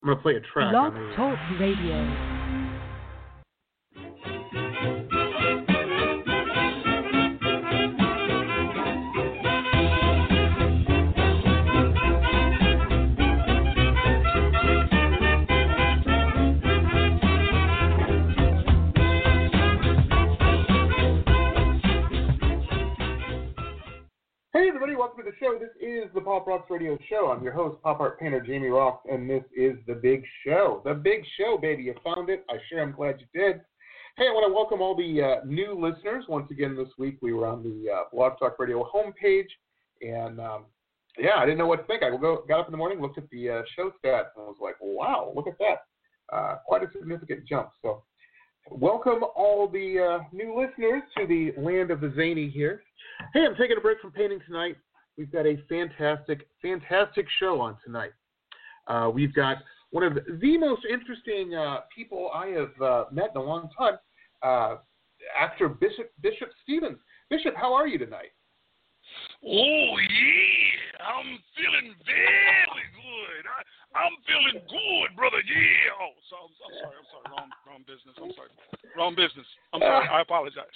I'm gonna play a track. Blog Talk Radio. Hey everybody, welcome to the show. This is the Pop Rocks Radio Show. I'm your host, pop art painter Jamie Rocks, and this is The Big Show. The Big Show, baby. You found it. I sure am glad you did. Hey, I want to welcome all the new listeners. Once again this week, we were on the Blog Talk Radio homepage, and I didn't know what to think. I got up in the morning, looked at the show stats, and was like, wow, look at that. Quite a significant jump. So welcome all the new listeners to the land of the zany here. Hey, I'm taking a break from painting tonight. We've got a fantastic show on tonight. We've got one of the most interesting people I have met in a long time, actor Bishop Stevens. Bishop, how are you tonight? Oh, yeah, I'm feeling very good. I'm feeling good, brother, yeah. Oh, I'm sorry, wrong business. I'm sorry, wrong business. I'm sorry, I apologize.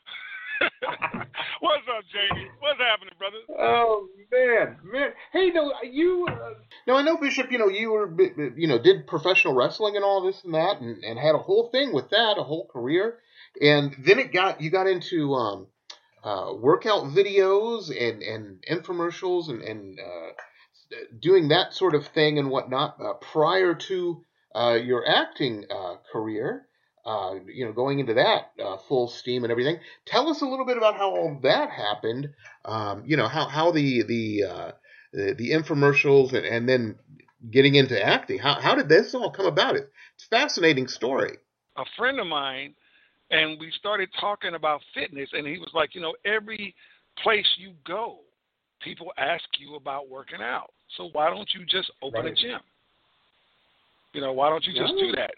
What's up, Jamie? What's happening, brother? Oh man. Hey, no, I know Bishop. You were, did professional wrestling and all this and that, and had a whole thing with that, a whole career, and then you got into workout videos and infomercials and doing that sort of thing and whatnot prior to your acting career. Going into that full steam and everything. Tell us a little bit about how all that happened. How the infomercials and then getting into acting. How did this all come about? It's a fascinating story. A friend of mine, and we started talking about fitness, and he was like, every place you go, people ask you about working out. So why don't you just open a gym? Why don't you just do that?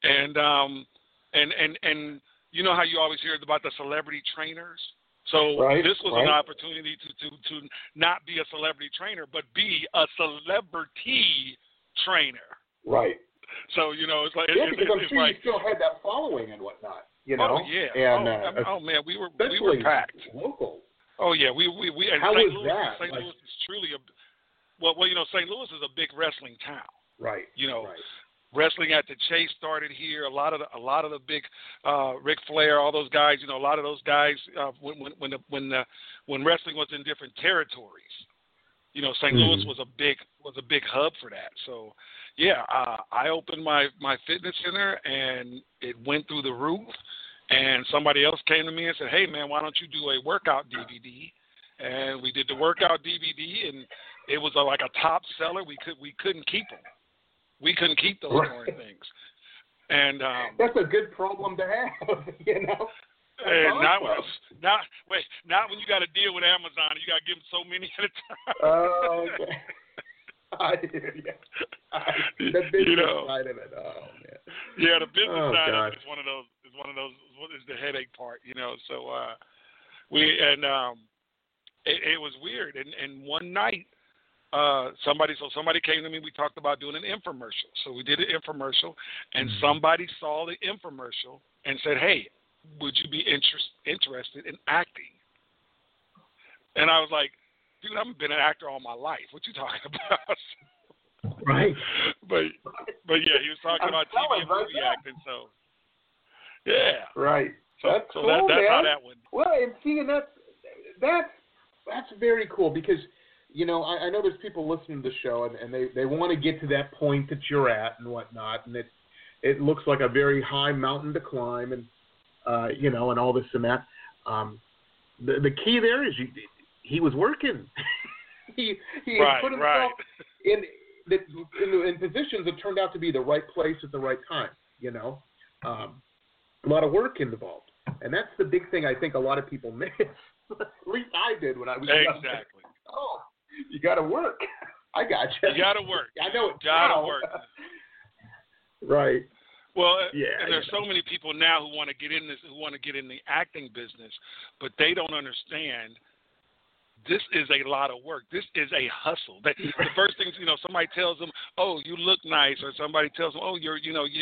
And you know how you always hear about the celebrity trainers? So this was an opportunity to not be a celebrity trainer, but be a celebrity trainer. Right. So, it's like... because I'm sure you still had that following and whatnot, Oh, yeah. And, man, we were packed. Local. Oh, yeah. We and how St. was Louis, that? St. Louis is truly St. Louis is a big wrestling town. Right. Wrestling at the Chase started here. A lot of the big Ric Flair, all those guys. A lot of those guys when wrestling was in different territories. St. Louis was a big hub for that. So, yeah, I opened my fitness center and it went through the roof. And somebody else came to me and said, "Hey, man, why don't you do a workout DVD?" And we did the workout DVD, and it was like a top seller. We couldn't keep them. We couldn't keep those darn things. And that's a good problem to have, And not when you got to deal with Amazon. You got to give them so many at a time. Oh, okay. I hear you. The business side of it. Oh man. Yeah, the business side of it is one of those. What is the headache part? So it was weird. And one night. Somebody came to me. We talked about doing an infomercial. So we did an infomercial, and somebody saw the infomercial and said, "Hey, would you be interested in acting?" And I was like, "Dude, I've been an actor all my life. What you talking about?" Right. But yeah, he was talking about TV and movie acting. So yeah. Right. That's cool, that's how that went. Well, and see, and that's very cool because. I know there's people listening to the show, and they want to get to that point that you're at and whatnot, and it looks like a very high mountain to climb, and and all this and that. The key there is he was working. he put himself in positions that turned out to be the right place at the right time. A lot of work involved, and that's the big thing I think a lot of people miss. At least I did when I was young. Exactly. Oh. You got to work. I got you. You got to work. I know it. Got to work. Right. Well, and there's so many people now who want to get in the acting business, but they don't understand this is a lot of work. This is a hustle. The first thing, somebody tells them, "Oh, you look nice," or somebody tells them, "Oh, you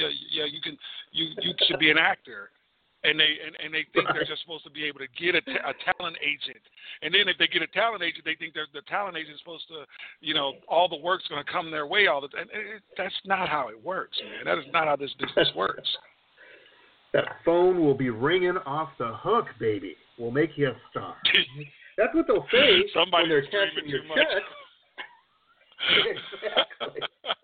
should be an actor," and they think they're just supposed to be able to get a talent agent, and then if they get a talent agent, they think the talent agent is supposed to, all the work's going to come their way all the time. That's not how it works, man. That is not how this business works. That phone will be ringing off the hook, baby. We'll make you a star. That's what they'll say when they're cashing your check. Exactly.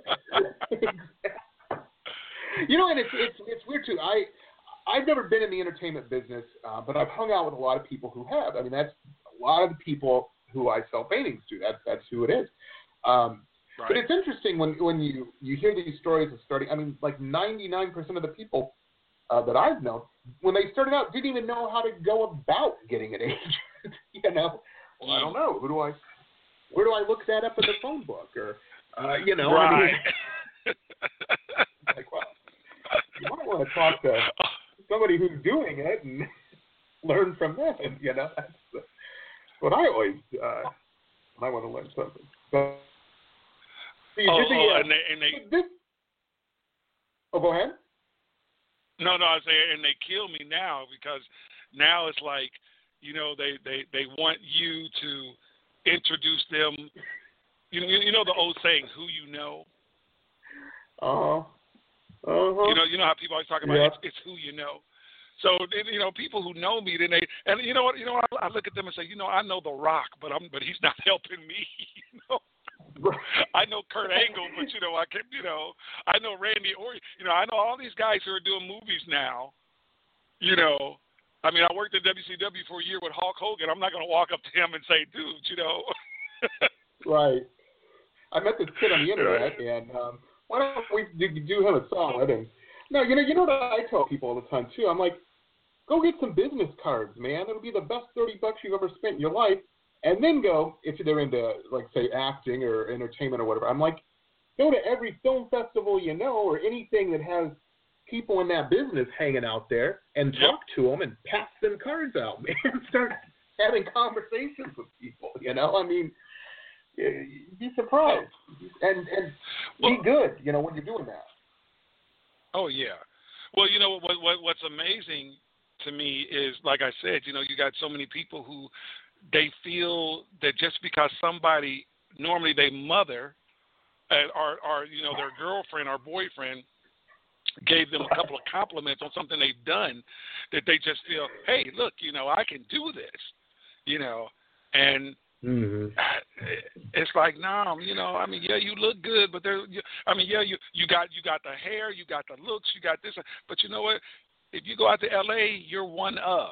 And it's weird too. I've never been in the entertainment business, but I've hung out with a lot of people who have. I mean, that's a lot of the people who I sell paintings to. That's who it is. Right. But it's interesting when you hear these stories of starting. I mean, like 99% of the people that I've known, when they started out, didn't even know how to go about getting an agent. Well, I don't know. Where do I look that up in the phone book? Or, Right. I mean, like, well, you might want to talk to somebody who's doing it and learn from them. That's what I always when I want to learn something. So, go ahead. No, I say, and they kill me now because now it's like, they want you to introduce them. You know the old saying, "Who you know." You know how people always talk about it's who you know. So people who know me, then you know what I look at them and say, I know The Rock, but he's not helping me. I know Kurt Angle, but I can I know Randy Orton. I know all these guys who are doing movies now. I mean, I worked at WCW for a year with Hulk Hogan. I'm not going to walk up to him and say, "Dude, Right. I met this kid on the internet, and why don't we do him a solid? And no, you know what I tell people all the time too. I'm like, go get some business cards, man. It'll be the best $30 you've ever spent in your life. And then go, if they're into, like, say, acting or entertainment or whatever, I'm like, go to every film festival or anything that has people in that business hanging out there and talk to them and pass them cards out, man. Start having conversations with people, I mean, you'd be surprised. And be good, when you're doing that. Oh, yeah. Well, what's amazing to me is, like I said, you got so many people who they feel that just because somebody, normally their mother or their girlfriend or boyfriend gave them a couple of compliments on something they've done, that they just feel, hey, look, I can do this, and it's like, no, I mean, yeah, you look good, but you got the hair, you got the looks, you got this, but you know what? If you go out to L.A., you're one of.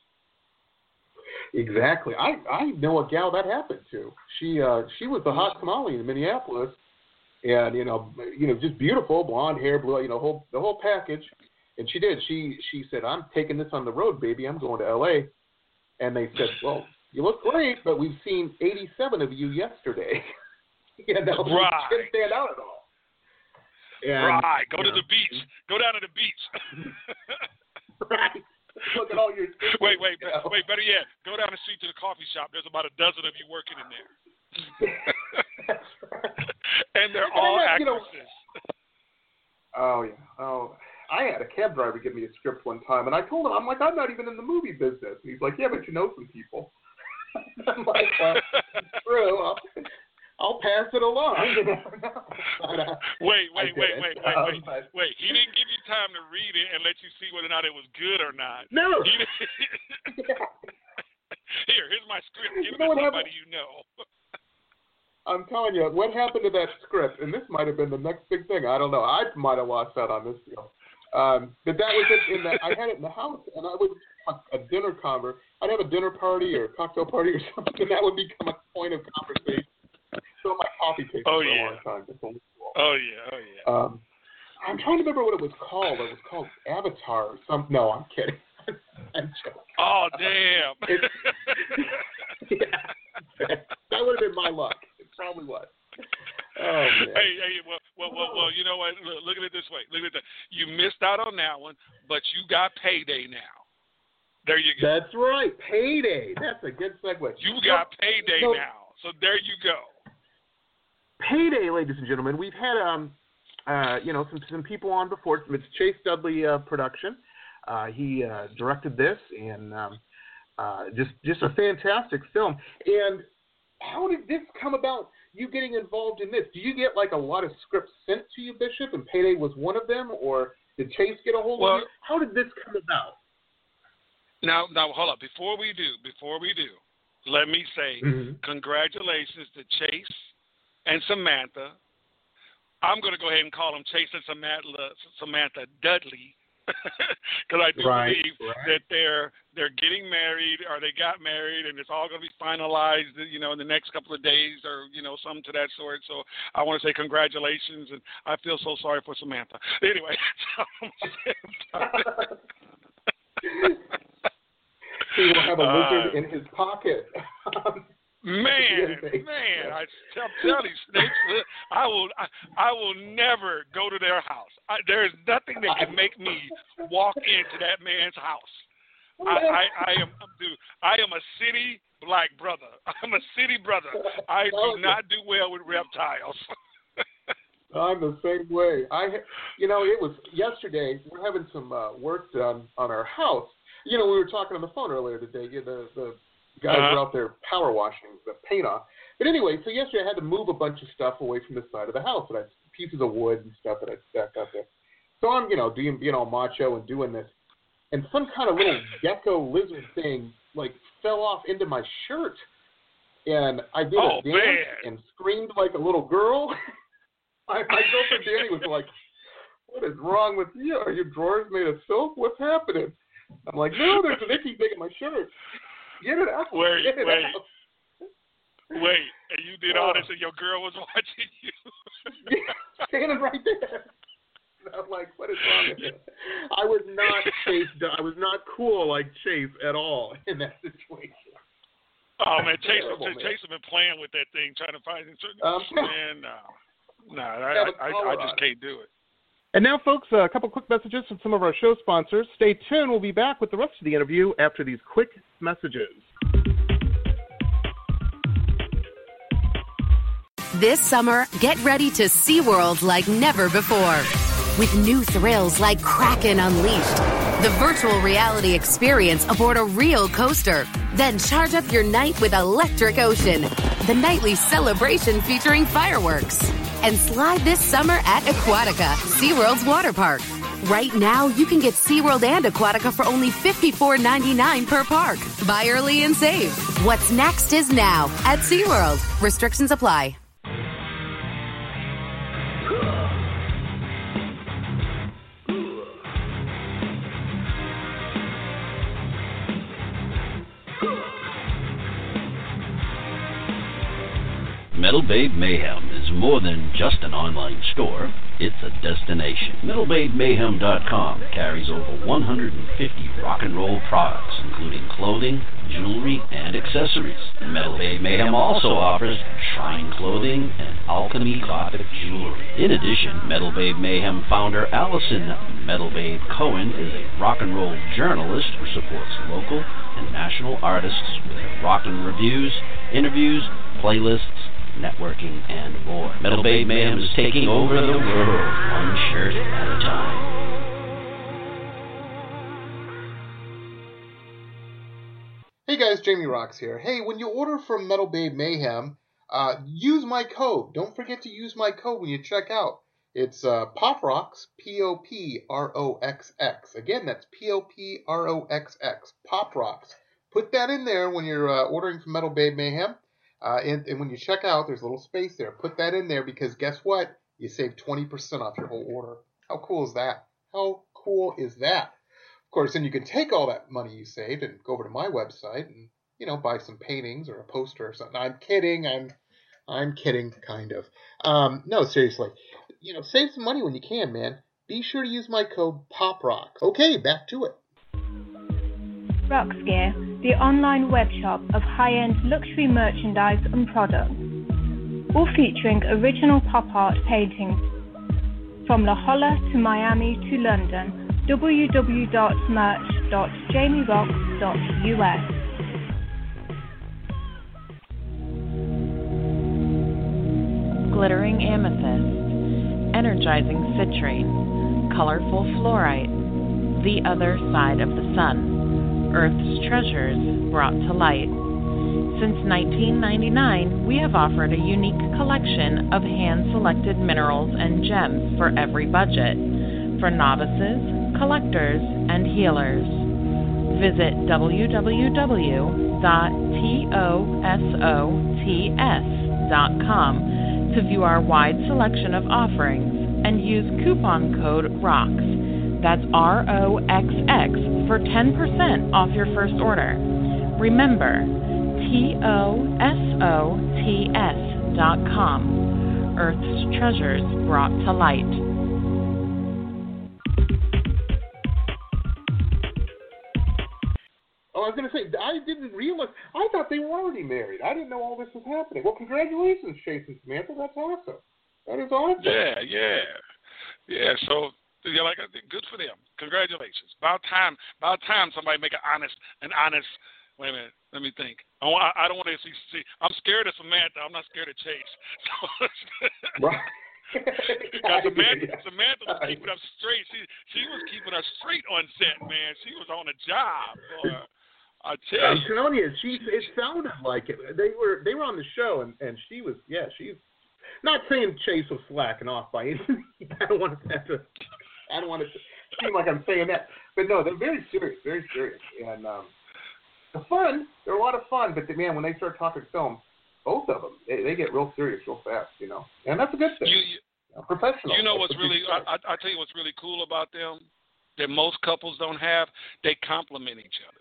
Exactly. I know a gal that happened to. She was the hot tamale in Minneapolis, and just beautiful, blonde hair, blue, the whole package. And she did. She said, "I'm taking this on the road, baby. I'm going to L.A." And they said, "Well, you look great, but we've seen 87 of you yesterday." Right. You didn't stand out at all. And, right. Go to the beach. Go down to the beach. Right. Look at all your. Wait. Better yet, go down the street to the coffee shop. There's about a dozen of you working in there. That's right. And they're all actresses. Oh yeah. Oh, I had a cab driver give me a script one time, and I told him, I'm like, I'm not even in the movie business. And he's like, yeah, but you know some people. I'm like, well, true. I'll pass it along. Wait. Wait. He didn't give you time to read it and let you see whether or not it was good or not. No. Here's my script. Give it to somebody you know. I'm telling you, what happened to that script, and this might have been the next big thing. I don't know. I might have lost out on this deal. But that was it. I had it in the house, and I would a dinner conver. I'd have a dinner party or a cocktail party or something, and that would become a point of conversation. So my coffee tasted for a long time. Oh yeah. I'm trying to remember what it was called. It was called Avatar or something. No, I'm kidding. I'm joking. Oh damn. That would have been my luck. It probably was. Oh man. Hey, well, you know what? Look at it this way. Look at that. You missed out on that one, but you got payday now. There you go. That's right. Payday. That's a good segue. You got Payday now. So there you go. Payday, ladies and gentlemen. We've had some people on before. It's Chase Dudley production. He directed this, and just a fantastic film. And how did this come about? You getting involved in this? Do you get like a lot of scripts sent to you, Bishop, and Payday was one of them, or did Chase get a hold of you? How did this come about? Now, hold up. Before we do, let me say congratulations to Chase and Samantha. I'm going to go ahead and call them Chase and Samantha Dudley, because I do believe that they're getting married, or they got married, and it's all going to be finalized, in the next couple of days, or something to that sort. So I want to say congratulations, and I feel so sorry for Samantha. Anyway, he will have a lizard in his pocket. Man, I'm telling you, Snakes, I will never go to their house. There is nothing that can make me walk into that man's house. I am a city black brother. I'm a city brother. I do not do well with reptiles. I'm the same way. It was yesterday. We're having some work done on our house. We were talking on the phone earlier today. The guys were out there power washing the paint off. But anyway, so yesterday I had to move a bunch of stuff away from the side of the house, and I pieces of wood and stuff that I stacked out there. So I'm, being all macho and doing this, and some kind of little gecko lizard thing fell off into my shirt, and I did a dance and screamed like a little girl. My girlfriend Danny was like, "What is wrong with you? Are your drawers made of silk? What's happening?" I'm like, "No, there's an itchy thing in my shirt. Get it out." Wait. And you did all this and your girl was watching you? Standing right there. I'm like, what is wrong with you? I was not Chase. I was not cool like Chase at all in that situation. Oh, man, Chase has been playing with that thing, trying to find it. Man, no, I just can't do it. And now, folks, a couple quick messages from some of our show sponsors. Stay tuned. We'll be back with the rest of the interview after these quick messages. This summer, get ready to SeaWorld like never before. With new thrills like Kraken Unleashed, the virtual reality experience aboard a real coaster. Then charge up your night with Electric Ocean, the nightly celebration featuring fireworks. And slide this summer at Aquatica, SeaWorld's water park. Right now, you can get SeaWorld and Aquatica for only $54.99 per park. Buy early and save. What's next is now at SeaWorld. Restrictions apply. Metal Babe Mayhem is more than just an online store, it's a destination. MetalBabeMayhem.com carries over 150 rock and roll products, including clothing, jewelry, and accessories. Metal Babe Mayhem also offers shrine clothing and alchemy gothic jewelry. In addition, Metal Babe Mayhem founder Allison Metal Babe Cohen is a rock and roll journalist who supports local and national artists with rockin' reviews, interviews, playlists, networking, and more. Metal Babe Mayhem is taking over the world, one shirt at a time. Hey guys, Jamie Rocks here. Hey, when you order from Metal Babe Mayhem, use my code. Don't forget to use my code when you check out. It's POPROXX, POPROXX. Again, that's POPROXX, POPROXX. Put that in there when you're ordering from Metal Babe Mayhem. And when you check out, there's a little space there. Put that in there because guess what? You save 20% off your whole order. How cool is that? How cool is that? Of course, then you can take all that money you saved and go over to my website and, buy some paintings or a poster or something. I'm kidding. I'm kidding, kind of. No, seriously. Save some money when you can, man. Be sure to use my code POPROXX. Okay, back to it. Rocks Gear, the online web shop of high-end luxury merchandise and products, all featuring original pop art paintings. From La Jolla to Miami to London, www.merch www.jamierocks.us. Glittering amethyst, energizing citrine, colorful fluorite, the other side of the sun, Earth's treasures brought to light. Since 1999, we have offered a unique collection of hand-selected minerals and gems for every budget, for novices, collectors, and healers. Visit www.tosots.com to view our wide selection of offerings and use coupon code ROXX, that's ROXX, for 10% off your first order. Remember, TOSOTS.com, Earth's treasures brought to light. Oh, I was going to say, I didn't realize. I thought they were already married. I didn't know all this was happening. Well, congratulations, Chase and Samantha. That's awesome. That is awesome. Yeah. So, good for them. Congratulations. About time somebody make an honest. Wait a minute. Let me think. I don't want to see. I'm scared of Samantha. I'm not scared of Chase. Right. Because Samantha was keeping us straight. She was keeping us straight on set, man. She was on a job. I tell you. I'm telling you, it sounded like it. They were on the show, and she was. Yeah, she's not saying Chase was slacking off by any. I don't want it to seem like I'm saying that, but no, they're very serious, and they're fun. They're a lot of fun, but man, when they start talking film, both of them, they get real serious real fast, and that's a good thing. Professional. You know what's really? I tell you what's really cool about them that most couples don't have. They complement each other.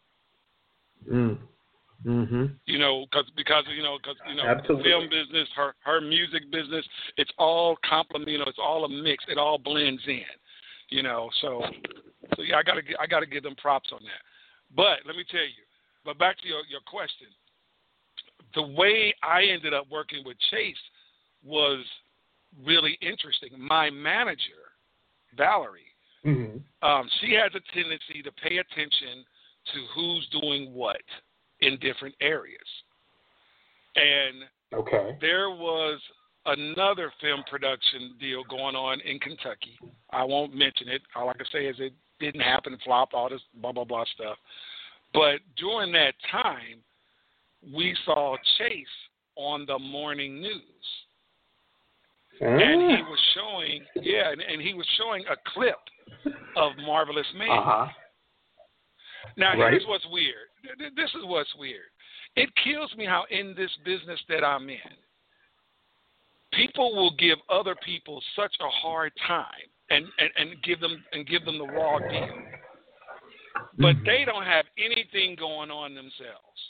Mm-hmm. Because the film business, her music business, it's all complement. It's all a mix. It all blends in. So yeah, I gotta give them props on that. But let me tell you. But back to your question. The way I ended up working with Chase was really interesting. My manager, Valerie, she has a tendency to pay attention to who's doing what in different areas. And there was another film production deal going on in Kentucky. I won't mention it. All I can say is it didn't happen, flop, all this blah, blah, blah stuff. But during that time, we saw Chase on the morning news. And he was showing, he was showing a clip of Marvelous Man. Now, here's what's weird. This is what's weird. It kills me how in this business that I'm in, people will give other people such a hard time and give them the raw deal. But they don't have anything going on themselves.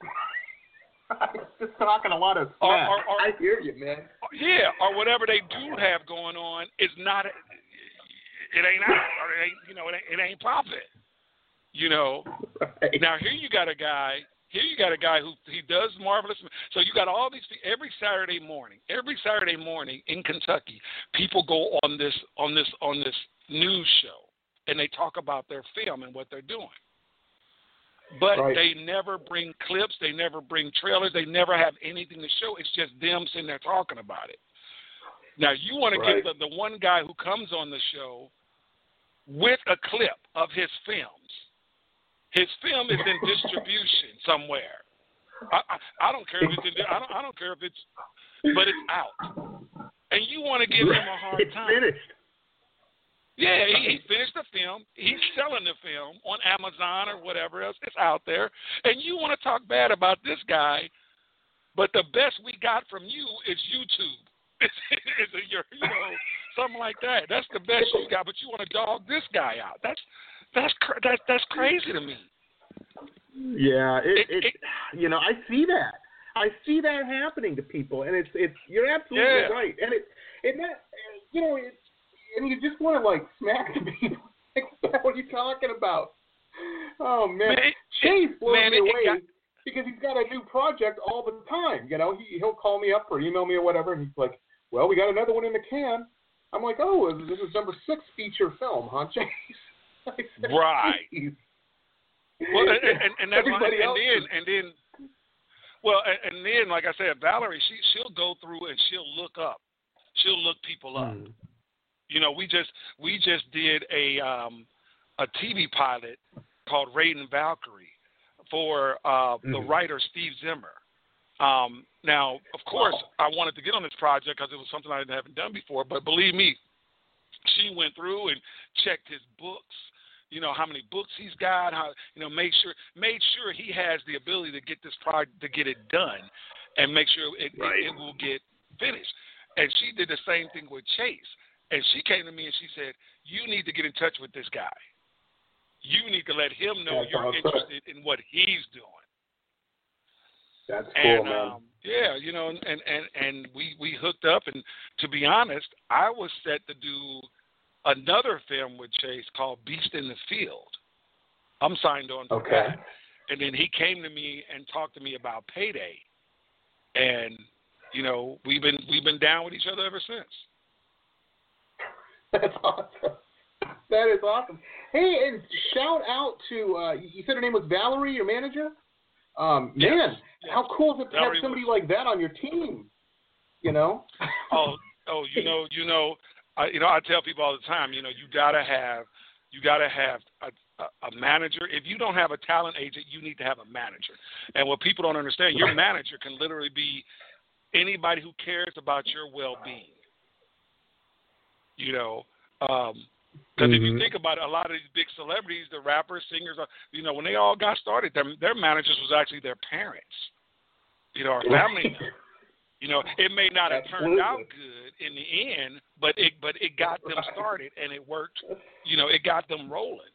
Just talking a lot of smack. I hear you, man. Yeah, or whatever they do have going on is not. It ain't out, or it ain't popping. Right. Now here you got a guy who he does Marvelous. So you got all these every Saturday morning in Kentucky, people go on this news show and they talk about their film and what they're doing. But they never bring clips, they never bring trailers, they never have anything to show. It's just them sitting there talking about it. Now you want to get the one guy who comes on the show with a clip of his films. His film is in distribution somewhere. I don't care if it's I don't care if it's, but it's out. And you want to give him a hard time. It's finished. Yeah, he finished the film. He's selling the film on Amazon or whatever else. It's out there. And you want to talk bad about this guy, but the best we got from you is YouTube. Something like that. That's the best you got, but you want to dog this guy out. That's crazy to me. Yeah, I see that. I see that happening to people, and it's you're absolutely right. And and you just want to smack the people. What are you talking about? Oh man, Chase blows me away because he's got a new project all the time. He'll call me up or email me or whatever, and he's like, "Well, we got another one in the can." I'm like, "Oh, this is number 6 feature film, huh, Chase?" Right. Well, and that's everybody else. And then, like I said, Valerie, she'll go through and she'll look up. She'll look people up. You know, we just did a TV pilot called Raiden Valkyrie for the writer Steve Zimmer. Now, of course, I wanted to get on this project because it was something I haven't done before. But believe me, she went through and checked his books. You know how many books he's got. How made sure he has the ability to get this project to get it done, and make sure it will get finished. And she did the same thing with Chase. And she came to me and she said, "You need to get in touch with this guy. You need to let him know you're interested in what he's doing." That's cool, man. Yeah, and we hooked up, and to be honest, I was set to do another film with Chase called Beast in the Field. I'm signed on for that. And then he came to me and talked to me about Payday. And, we've been down with each other ever since. That's awesome. That is awesome. Hey, and shout out to, you said her name was Valerie, your manager? Man, how cool is it to have somebody like that on your team? I tell people all the time, you gotta have a manager. If you don't have a talent agent, you need to have a manager. And what people don't understand, your manager can literally be anybody who cares about your well-being. Because if you think about it, a lot of these big celebrities, the rappers, singers, when they all got started, their managers was actually their parents, or family members. It may not have turned out good in the end, but it got them started and it worked. It got them rolling.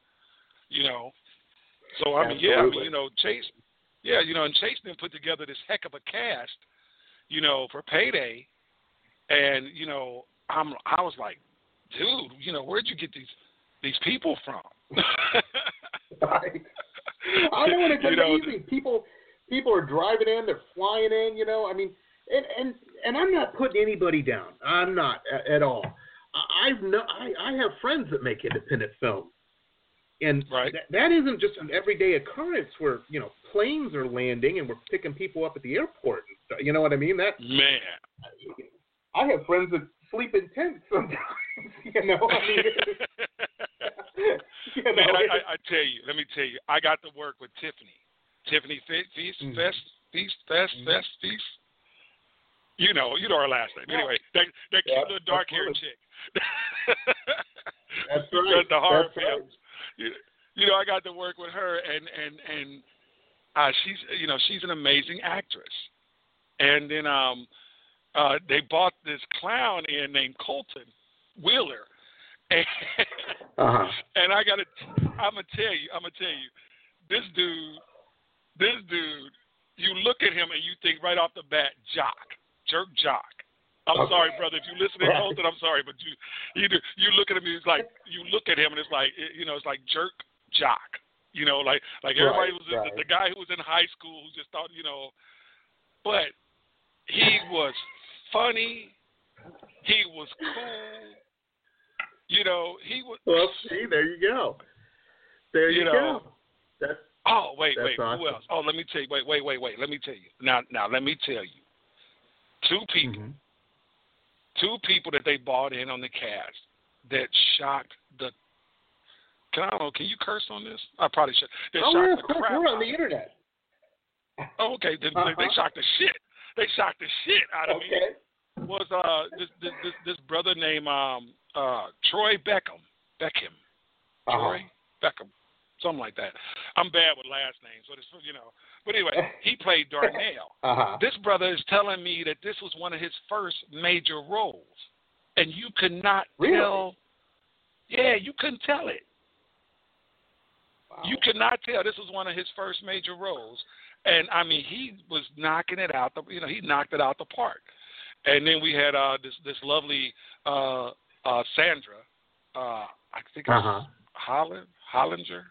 So Chase. And Chase then put together this heck of a cast, for Payday, and I was like, dude, where'd you get these people from? Right. I know it's amazing. People are driving in, they're flying in. I mean. And I'm not putting anybody down. I'm not at all. I have friends that make independent film, and that isn't just an everyday occurrence where planes are landing and we're picking people up at the airport. You know what I mean? That man. I have friends that sleep in tents sometimes. I mean, man, I tell you. Let me tell you. I got to work with Tiffany Feast. You know our last name. Anyway, that cute little dark-haired chick. That's right. The horror films. Right. I got to work with her, and she's an amazing actress. And then they bought this clown in named Colton Wheeler, and and I'm gonna tell you, this dude, you look at him and you think right off the bat, jerk jock. I'm sorry, brother. If you listen to Colton, I'm sorry, but you look at him. It's like you look at him, and it's like it's like jerk jock. Like everybody was the guy who was in high school who just thought but he was funny. He was cool. He was. Well, see, there you go. There you go. That's. Oh wait, awesome. Who else? Oh, let me tell you. Wait. Let me tell you. Now, let me tell you. Two people that they bought in on the cast that shocked the. Can you curse on this? I probably should. They shocked the crap. We're on the internet. Oh, okay. They shocked the shit. They shocked the shit out of me. Was this brother named Troy Beckham? Troy Beckham. Something like that. I'm bad with last names, but it's But anyway, he played Darnell. This brother is telling me that this was one of his first major roles, and you could not tell. Yeah, you couldn't tell it. Wow. You could not tell this was one of his first major roles, and I mean he was knocking it out. He knocked it out the park. And then we had this lovely Sandra. I think it was Hollinger.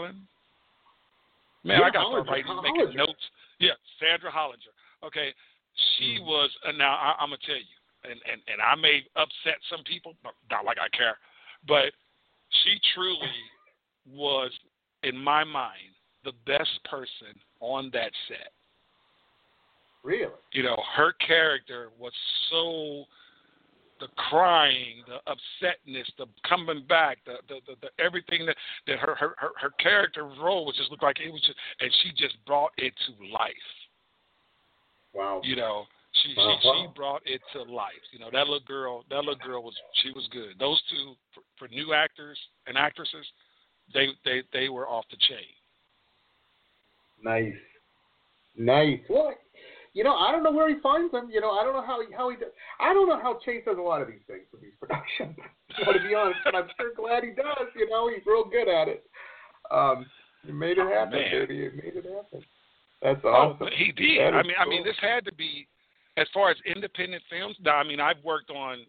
Man, I got to start writing, making notes. Yeah, Sandra Hollinger. Okay, she was. Now I'm gonna tell you, and I may upset some people, but not like I care. But she truly was, in my mind, the best person on that set. Really? You know, her character was so, the crying, the upsetness, the coming back, the everything that her character's role was just looked like it was just, and she just brought it to life. Wow. You know, she brought it to life. You know, that little girl was good. Those two for new actors and actresses, they were off the chain. Nice. Well, you know, I don't know where he finds them. You know, I don't know how he does. I don't know how Chase does a lot of these things for these productions. To be honest, but I'm sure glad he does. You know, he's real good at it. He made it happen, baby. He made it happen. That's awesome. Oh, he did. I mean, this had to be, as far as independent films. I mean, I've worked on.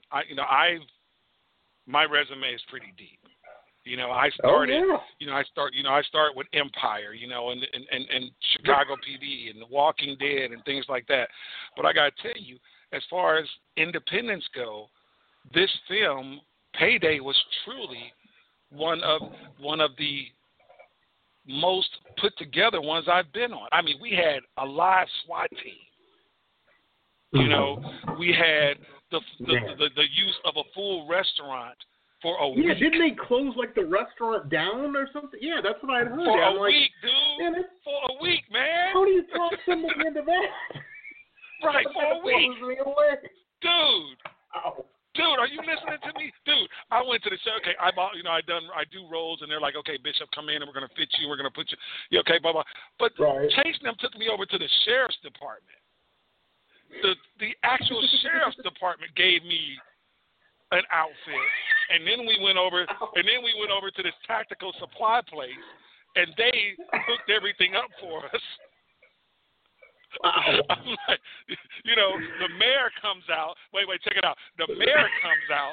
My resume is pretty deep. You know, I started. Oh, yeah. I start with Empire. You know, and Chicago PD and The Walking Dead and things like that. But I got to tell you, as far as independents go, this film, Payday, was truly one of the most put together ones I've been on. I mean, we had a live SWAT team. You know, we had the use of a full restaurant for a week. Yeah, didn't they close like the restaurant down or something? Yeah, that's what I had heard. For a week, dude. For a week, man. How do you talk somebody into that? Right, for a week. Dude. Ow. Dude, are you listening to me? Dude, I went to the show. Okay, I do roles, and they're like, okay, Bishop, come in, and we're going to fit you. We're going to put you. Yeah, okay, blah, blah. But Chase and them took me over to the sheriff's department. The actual sheriff's department gave me an outfit, and then we went over to this tactical supply place, and they hooked everything up for us. Wow. I'm like, you know, the mayor comes out. Wait, check it out. The mayor comes out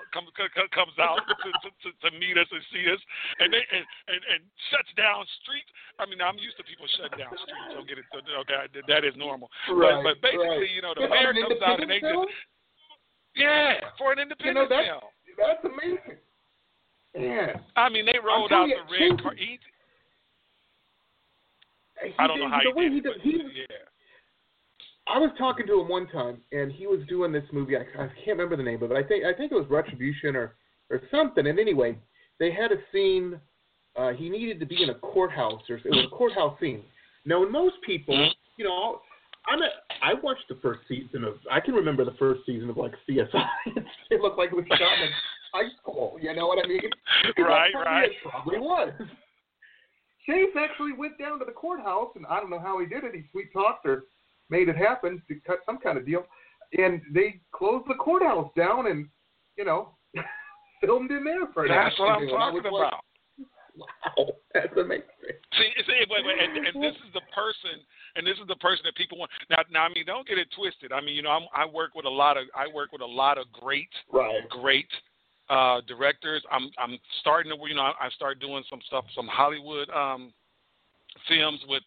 to meet us and see us, and shuts down streets. I mean, I'm used to people shutting down streets. Don't get it. Okay, that is normal. Right, but basically, you know, the mayor comes out and they just, for an independent film. That's amazing. Yeah. I mean, they rolled out the red car. I don't know how he did it. I was talking to him one time, and he was doing this movie. I can't remember the name of it. I think it was Retribution or something. And anyway, they had a scene. He needed to be in a courthouse, or it was a courthouse scene. Now, most people, you know, I watched the first season of. I can remember the first season of like CSI. It looked like it was shot in high school. You know what I mean? Right. It probably was. Chase actually went down to the courthouse, and I don't know how he did it. He sweet talked or made it happen to cut some kind of deal, and they closed the courthouse down and, you know, filmed in there for That's what I'm talking about. Wow, that's amazing. See, wait, and this is the person that people want. Now, I mean, don't get it twisted. I mean, you know, I work with a lot of great directors. I'm starting to, you know, I started doing some stuff, some Hollywood films with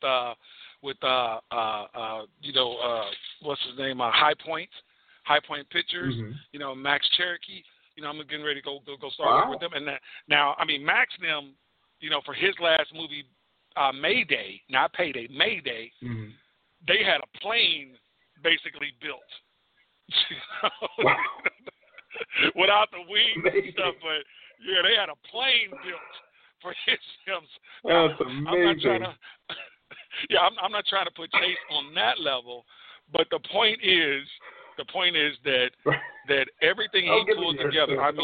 what's his name? High Point Pictures. Mm-hmm. You know, Max Cherokee. You know, I'm getting ready to go start working with them. And now, I mean, Max and them, you know, for his last movie, Mayday, not Payday, Mayday, mm-hmm. they had a plane basically built. Wow. Without the wings and stuff, but yeah, they had a plane built for his films. That's amazing. I'm not trying to put Chase on that level, but the point is that everything he pulled together. I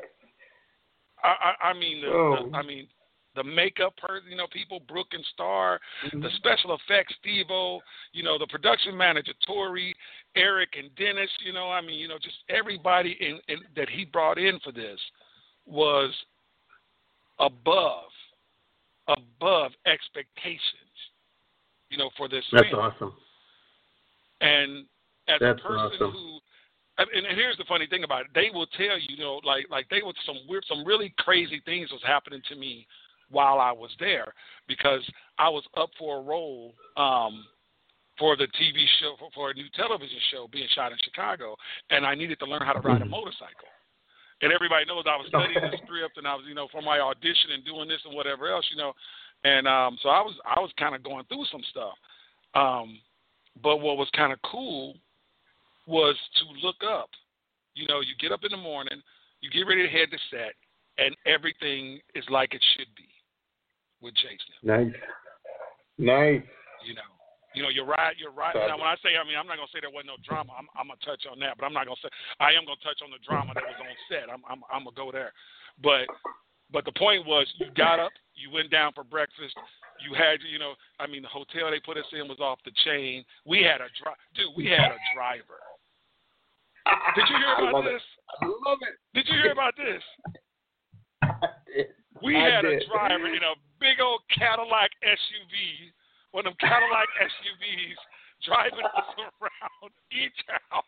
mean, the makeup, you know, people, Brooke and Star, mm-hmm. the special effects, Steve-O, you know, the production manager, Tori, Eric, and Dennis. You know, I mean, you know, just everybody in that he brought in for this was above expectations. You know, for this That's film. Awesome. And as That's a person awesome. who, and here's the funny thing about it, they will tell you, you know, like they would some really crazy things was happening to me while I was there, because I was up for a role for the TV show, for a new television show being shot in Chicago, and I needed to learn how to ride a motorcycle. And everybody knows I was studying the script, and I was, you know, for my audition and doing this and whatever else, you know. And so I was kind of going through some stuff. But what was kind of cool was to look up. You know, you get up in the morning, you get ready to head to set, and everything is like it should be with Jason. Nice. You know, you're right. Now, when I say, I'm not gonna say there wasn't no drama. I'm gonna touch on that, but I'm not gonna say. I am gonna touch on the drama that was on set. I'm gonna go there, but the point was, you got up, you went down for breakfast. You had, the hotel they put us in was off the chain. We had a driver. Did you hear about this? I love it. Did you hear about this? I did. We had a driver in a big old Cadillac SUV, one of them Cadillac SUVs, driving us around E-Town.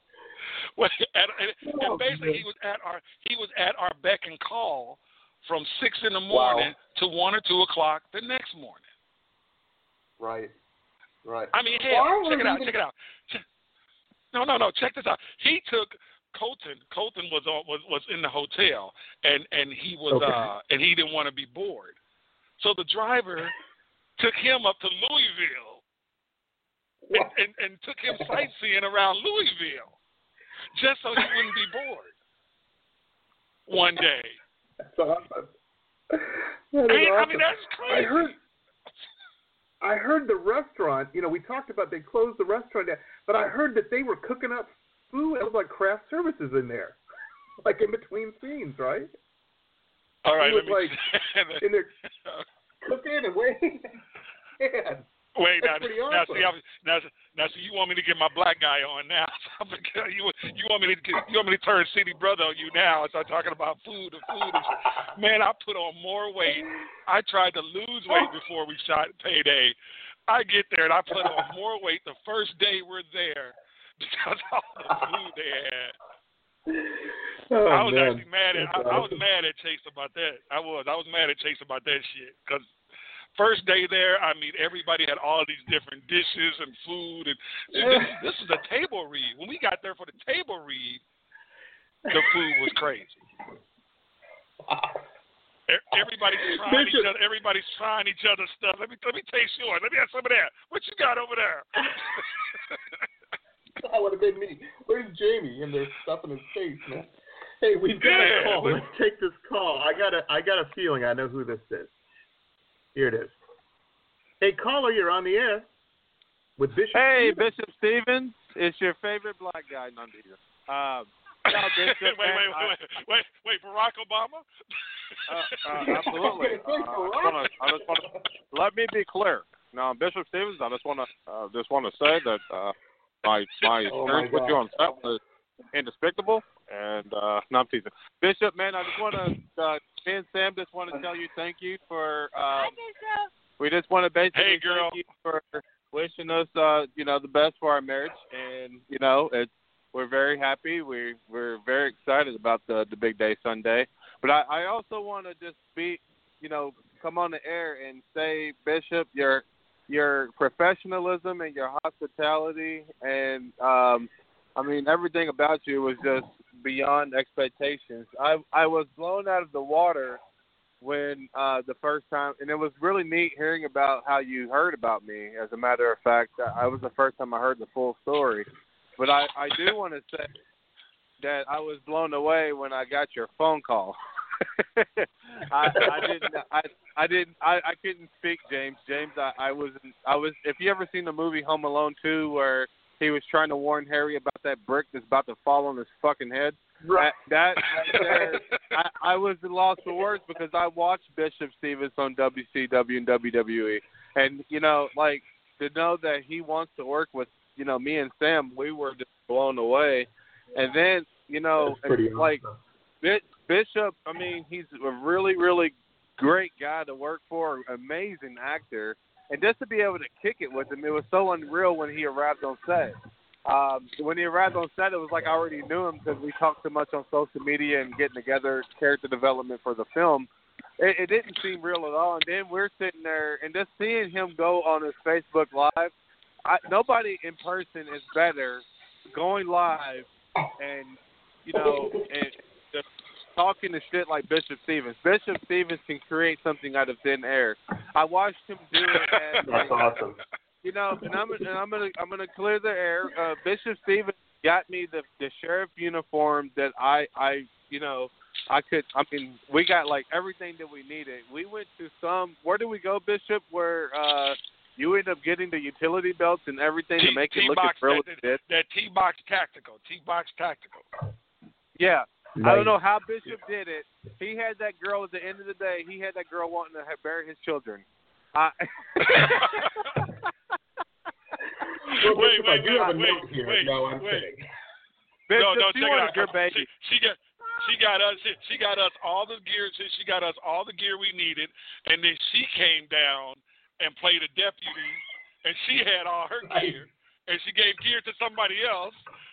And basically, he was at our beck and call from 6 in the morning to 1 or 2 o'clock the next morning. Right. I mean, hell, check it out. No. Check this out. He took Colton. Colton was in the hotel, and he was and he didn't want to be bored, so the driver took him up to Louisville and took him sightseeing around Louisville, just so he wouldn't be bored. One day. That's awesome. I mean, that's crazy. I heard the restaurant, we talked about they closed the restaurant down, but I heard that they were cooking up food. It was like craft services in there, like in between scenes, right? All right, let me in there cooking and waiting. Man. Wait, now awesome. see, you want me to get my black guy on now? you want me to turn city brother on you now and start talking about food and food? Man, I put on more weight. I tried to lose weight before we shot Payday. I get there and I put on more weight the first day we're there because of all the food they had. I was actually mad at I was mad at Chase about that. I was mad at Chase about that shit because. First day there, everybody had all these different dishes and food, and this is a table read. When we got there for the table read, the food was crazy. Everybody's trying each other. Everybody's trying each other's stuff. Let me taste yours. Let me have some of that. What you got over there? That would have been me. Where's Jamie? And there's stuff in his face, man. Hey, we've got a call. Let's take this call. I got a feeling I know who this is. Here it is. Hey, caller, you're on the air with Bishop. Hey, Stevens. Bishop Stevens. It's your favorite black guy, none either. Bishop, wait, Barack Obama? Absolutely. I just want to let me be clear. Now, Bishop Stevens, I just want to say that my experience with you on set was indespicable. And no, I'm teasing. Bishop, man, I just want to, me and Sam just want to tell you thank you for, we just want to basically thank you for wishing us, the best for our marriage. And, we're very happy. We're very excited about the big day Sunday. But I also want to just come on the air and say, Bishop, your professionalism and your hospitality and, everything about you was just beyond expectations. I was blown out of the water when the first time, and it was really neat hearing about how you heard about me. As a matter of fact, I was the first time I heard the full story. But I do want to say that I was blown away when I got your phone call. I couldn't speak, James. I was. If you ever seen the movie Home Alone 2, where he was trying to warn Harry about that brick that's about to fall on his fucking head. Right. That right there, I was lost for words because I watched Bishop Stevens on WCW and WWE, and to know that he wants to work with me and Sam, we were just blown away. And then Bishop, he's a really, really great guy to work for, amazing actor. And just to be able to kick it with him, it was so unreal when he arrived on set. When he arrived on set, it was like I already knew him because we talked so much on social media and getting together character development for the film. It didn't seem real at all. And then we're sitting there and just seeing him go on his Facebook Live. Nobody in person is better going live and, talking to shit like Bishop Stevens. Bishop Stevens can create something out of thin air. I watched him do it. And, that's awesome. You know, and I'm gonna clear the air. Bishop Stevens got me the sheriff uniform that I could. I mean, we got like everything that we needed. We went to where did we go, Bishop? Where you end up getting the utility belts and everything to make it look as real as it is. That T-Box Tactical. Yeah. Nice. I don't know how Bishop did it. He had that girl at the end of the day. He had that girl wanting to bury his children. Well, wait, I do have a note here. No, I'm kidding. Bishop, no, check it out. Your baby. She got us all the gear. She got us all the gear we needed, and then she came down and played a deputy, and she had all her gear, and she gave gear to somebody else.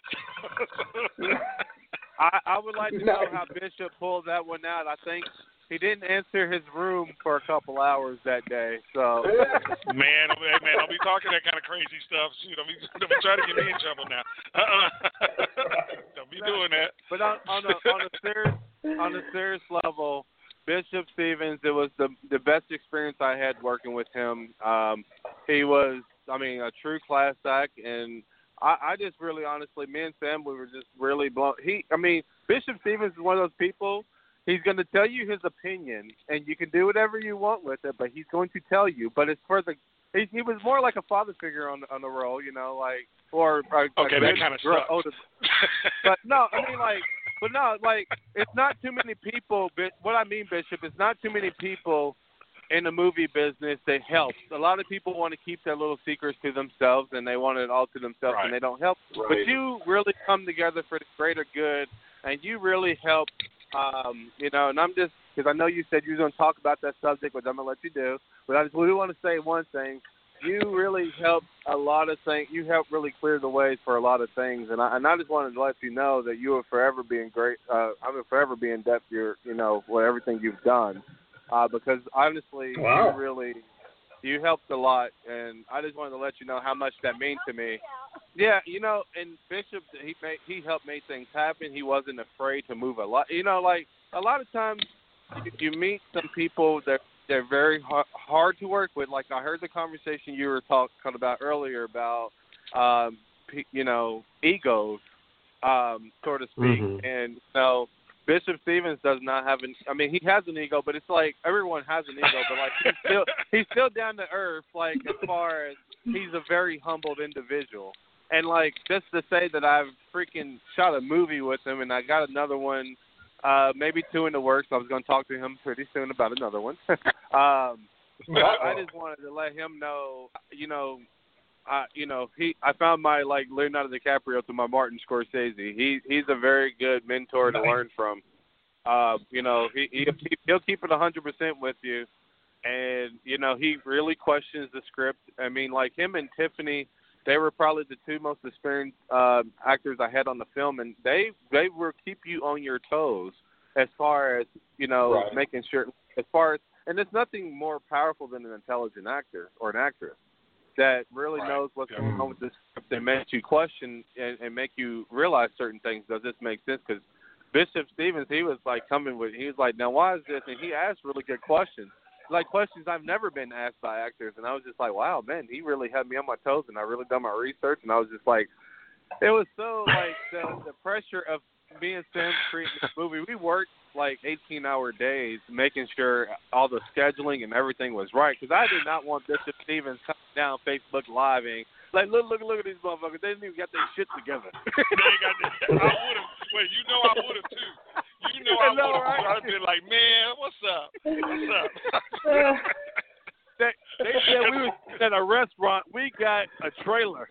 I would like to know how Bishop pulled that one out. I think he didn't enter his room for a couple hours that day. So, man, don't be talking that kind of crazy stuff. Shoot, don't be trying to get me in trouble now. Don't be doing that. But on a serious level, Bishop Stevens, it was the best experience I had working with him. He was, a true class act, and I just really, honestly, me and Sam, we were just really blown. Bishop Stevens is one of those people. He's going to tell you his opinion, and you can do whatever you want with it, but he's going to tell you. But it's for the he was more like a father figure on the role, that kind of sucks. But no, it's not too many people. What I mean, Bishop, it's not too many people in the movie business that help. A lot of people want to keep their little secrets to themselves, and they want it all to themselves, right. And they don't help. Right. But you really come together for the greater good, and you really help. And I'm just, because I know you said you were going to talk about that subject, which I'm going to let you do, but I just really want to say one thing. You really helped a lot of things. You helped really clear the way for a lot of things, and I just wanted to let you know that you will forever be in great. I will forever be in debt for for everything you've done, because honestly, wow. you helped a lot, and I just wanted to let you know how much that means to me. Yeah, and Bishop, he helped make things happen. He wasn't afraid to move a lot. A lot of times you meet some people that they're very hard to work with. Like I heard the conversation you were talking about earlier about, egos, so to speak. Mm-hmm. And Bishop Stevens does not have he has an ego, but it's like everyone has an ego, but like he's still down to earth. Like as far as he's a very humbled individual. And, just to say that I've freaking shot a movie with him, and I got another one, maybe 2 in the works. I was going to talk to him pretty soon about another one. I just wanted to let him know, I found my, Leonardo DiCaprio to my Martin Scorsese. He's a very good mentor to learn from. He'll keep it 100% with you. And, he really questions the script. Him and Tiffany, they were probably the 2 most experienced actors I had on the film, and they will keep you on your toes as far as, right. making sure, and there's nothing more powerful than an intelligent actor or an actress that really right. knows what's going on with this script and makes you question and make you realize certain things. Does this make sense? Because Bishop Stevens, he was now why is this? And he asked really good questions. Questions I've never been asked by actors, and I was just like, wow, man, he really had me on my toes, and I really done my research, and I was just like, it was so, the pressure of me and Sam creating this movie. We worked, 18-hour days making sure all the scheduling and everything was right, because I did not want Bishop Stevens coming down Facebook Live and, look at these motherfuckers. They didn't even get their shit together. They ain't got that. I would have. Wait, I would have, too. I would have. Right? I'd been like, man, what's up? They said we was at a restaurant. We got a trailer.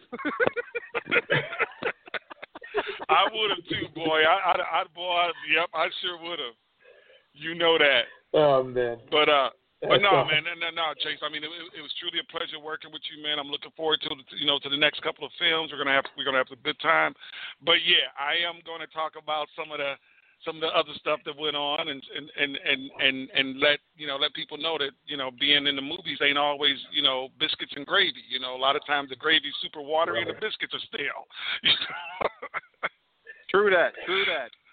I would have, too, boy. Yep, I sure would have. You know that. Oh, man. But no, man, no, Chase. It was truly a pleasure working with you, man. I'm looking forward to the next couple of films. We're gonna have a good time. But yeah, I am going to talk about some of the other stuff that went on, and let people know that being in the movies ain't always biscuits and gravy. A lot of times the gravy's super watery and the biscuits are stale. True that.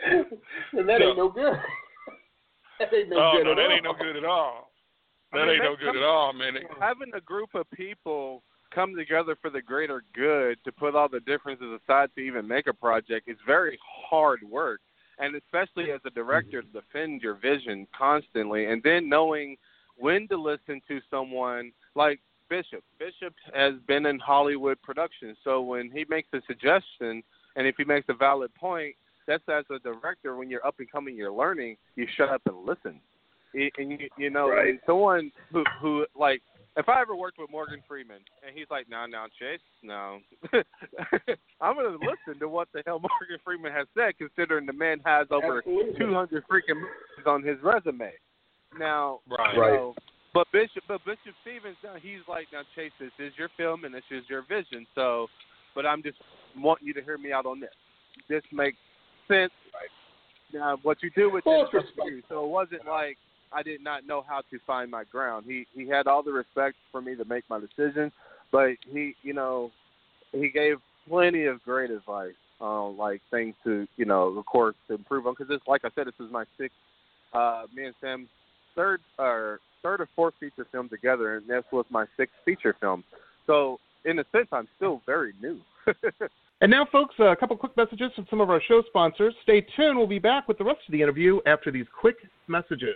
And that ain't no good. That ain't no good at all. That ain't no good at all. That ain't no good at all, man. Having a group of people come together for the greater good to put all the differences aside to even make a project is very hard work. And especially as a director, to defend your vision constantly, and then knowing when to listen to someone like Bishop. Bishop has been in Hollywood productions, so when he makes a suggestion, and if he makes a valid point, that's as a director, when you're up and coming, you're learning, you shut up and listen. And you know, right. And someone who like, if I ever worked with Morgan Freeman, and he's like, no, Chase, no. I'm going to listen to what the hell Morgan Freeman has said, considering the man has over 200 freaking movies on his resume. Now, right. You know, but Bishop Stevens, he's like, now, Chase, this is your film, and this is your vision, so, but I'm just wanting you to hear me out on this. This makes sense. Right. Now, what you do with this is up to you. So it wasn't like I did not know how to find my ground. He had all the respect for me to make my decision, but he gave plenty of great advice, like things to, of course, to improve on. Because this, like I said, this is my sixth, me and Sam's third or fourth feature film together, and this was my sixth feature film. So in a sense, I'm still very new. And now, folks, a couple quick messages from some of our show sponsors. Stay tuned. We'll be back with the rest of the interview after these quick messages.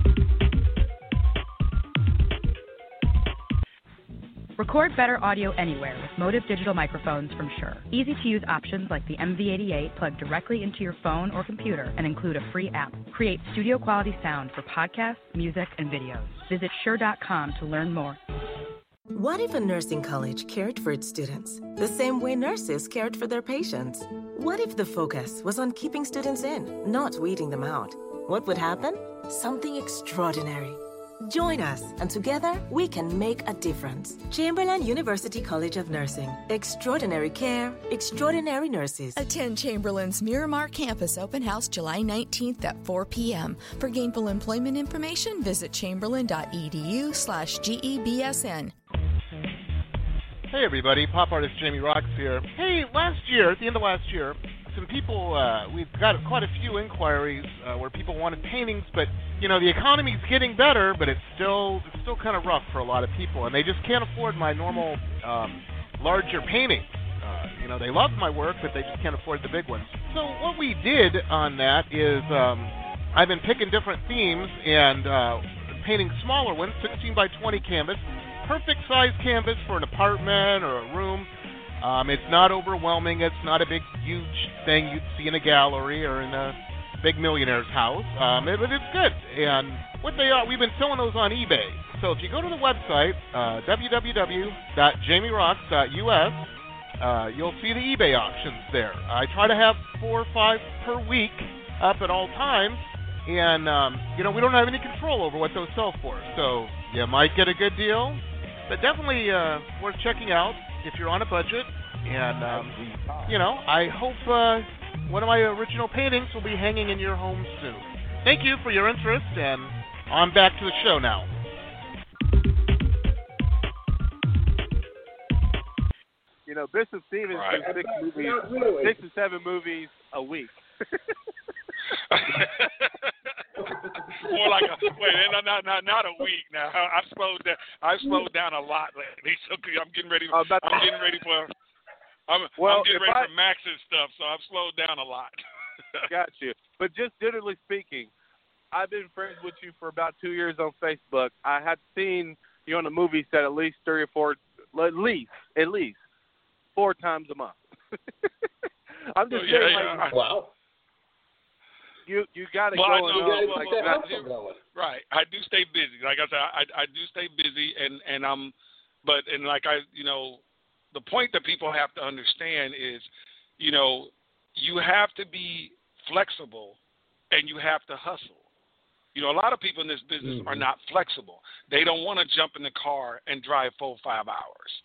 Record better audio anywhere with Motive digital microphones from Shure. Easy-to-use options like the MV88 plug directly into your phone or computer and include a free app. Create studio-quality sound for podcasts, music, and videos. Visit Shure.com to learn more. What if a nursing college cared for its students the same way nurses cared for their patients? What if the focus was on keeping students in, not weeding them out? What would happen? Something extraordinary. Join us, and together we can make a difference. Chamberlain University College of Nursing. Extraordinary care, extraordinary nurses. Attend Chamberlain's Miramar Campus Open House July 19th at 4 p.m. For gainful employment information, visit chamberlain.edu/GEBSN. Hey everybody, pop artist Jamie Rocks here. Hey, at the end of last year, some people, we've got quite a few inquiries where people wanted paintings, but, the economy's getting better, but it's still kind of rough for a lot of people, and they just can't afford my normal larger paintings. They love my work, but they just can't afford the big ones. So what we did on that is I've been picking different themes and painting smaller ones, 16 by 20 canvas, perfect size canvas for an apartment or a room. It's not overwhelming. It's not a big, huge thing you'd see in a gallery or in a big millionaire's house. But it's good. And what they are, we've been selling those on eBay. So if you go to the website, www.jamierocks.us, you'll see the eBay auctions there. I try to have 4 or 5 per week up at all times. And, we don't have any control over what those sell for. So you might get a good deal, but definitely worth checking out if you're on a budget. And, I hope one of my original paintings will be hanging in your home soon. Thank you for your interest, and on back to the show now. Bishop Stevens does 6 to 7 movies a week. More like not a week now. I've slowed down a lot lately, so I'm getting ready. I'm getting ready for Max's stuff, so I've slowed down a lot. Got you. But just generally speaking, I've been friends with you for about 2 years on Facebook. I had seen you on a movie set at least 3 or 4, at least 4 times a month. I'm just saying, wow. You got to go. Right. I do stay busy. Like I said, I do stay busy, and the point that people have to understand is, you have to be flexible, and you have to hustle. A lot of people in this business are not flexible. They don't want to jump in the car and drive 4 or 5 hours.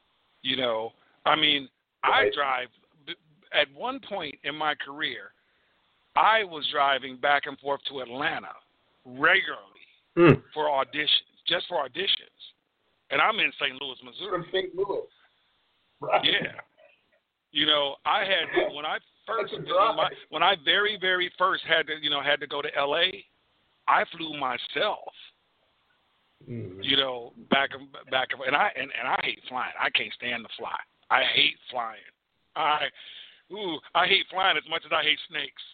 I drive. At one point in my career, I was driving back and forth to Atlanta regularly for auditions, just for auditions. And I'm in St. Louis, Missouri. From St. Louis. Right. Yeah. You know, I had when I very, very first had to go to LA, I flew myself. You know, back and I hate flying. I can't stand to fly. I hate flying. I hate flying as much as I hate snakes.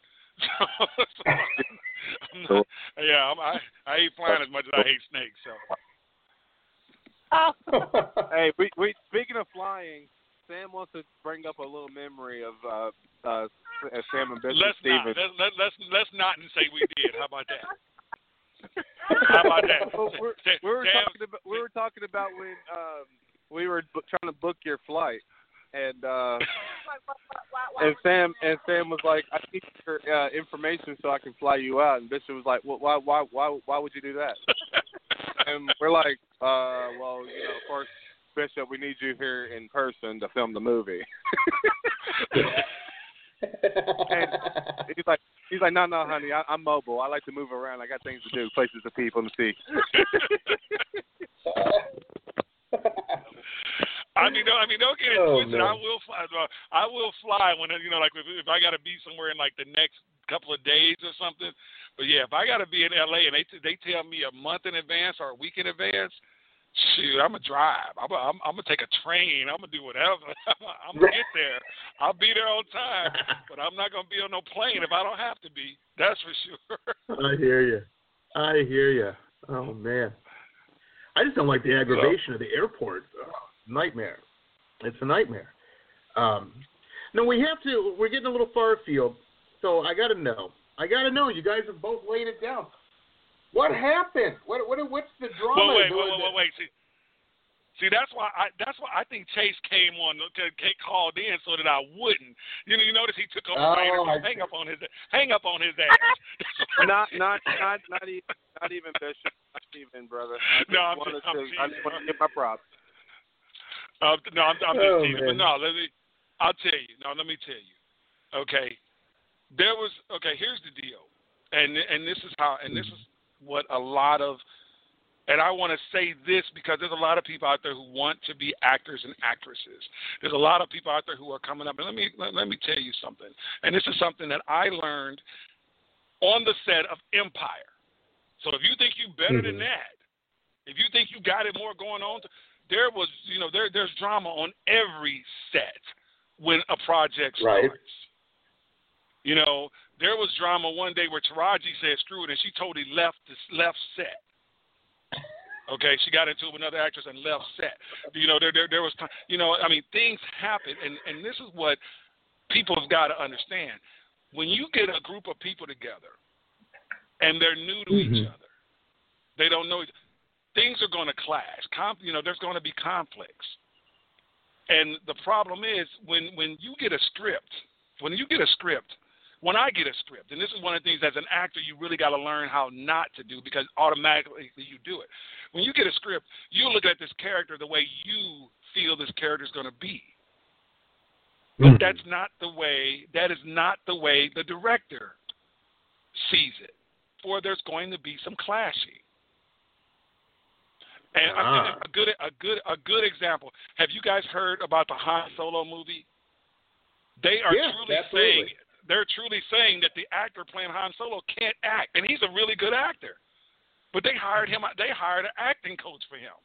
I hate flying as much as I hate snakes. So. Hey, we speaking of flying, Sam wants to bring up a little memory of Sam and Bishop Stevens. Let's not say we did. How about that? How about that? Well, we were talking about when we were trying to book your flight, and Sam was like, "I need your information so I can fly you out." And Bishop was like, "Well, why would you do that?" And we're like, "Well, you know, of course, Bishop, we need you here in person to film the movie." And he's like, no, honey, I'm mobile. I like to move around. I got things to do, places to people to see. I mean, don't get it twisted. Man. I will fly when like if I got to be somewhere in like the next couple of days or something. But yeah, if I got to be in LA and they tell me a month in advance or a week in advance. Shoot, I'm going to drive. I'm going to take a train. I'm going to do whatever. I'm going to get there. I'll be there on time, but I'm not going to be on no plane if I don't have to be. That's for sure. I hear you. Oh, man. I just don't like the aggravation of the airport. Nightmare. It's a nightmare. No, we're getting a little far afield, so I got to know. You guys have both laid it down. What happened? What's the drama? Wait. See, that's why I think Chase called in so that I wouldn't. You notice he took over hang up on his ass. not even Bishop. Not even, brother. I just want to get my props. I'm just teasing. But no, I'll tell you. No, let me tell you. Okay, here's the deal, and this is how, and this is what a lot of, and I want to say this because there's a lot of people out there who want to be actors and actresses. There's a lot of people out there who are coming up, and let me tell you something. And this is something that I learned on the set of Empire. So if you think you're better than that, if you think you got it more going on, there's drama on every set when a project starts. Right. There was drama one day where Taraji said screw it, and she totally left set. Okay, she got into it with another actress and left set. There was time. Things happen, and this is what people have got to understand. When you get a group of people together, and they're new to each other, they don't know. Things are going to clash. There's going to be conflicts, and the problem is when you get a script. When I get a script, and this is one of the things as an actor you really got to learn how not to do because automatically you do it. When you get a script, you look at this character the way you feel this character is going to be. But that is not the way the director sees it, or there's going to be some clashing. And a good example. Have you guys heard about the Han Solo movie? They are They're truly saying that the actor playing Han Solo can't act, and he's a really good actor. But they hired him. They hired an acting coach for him.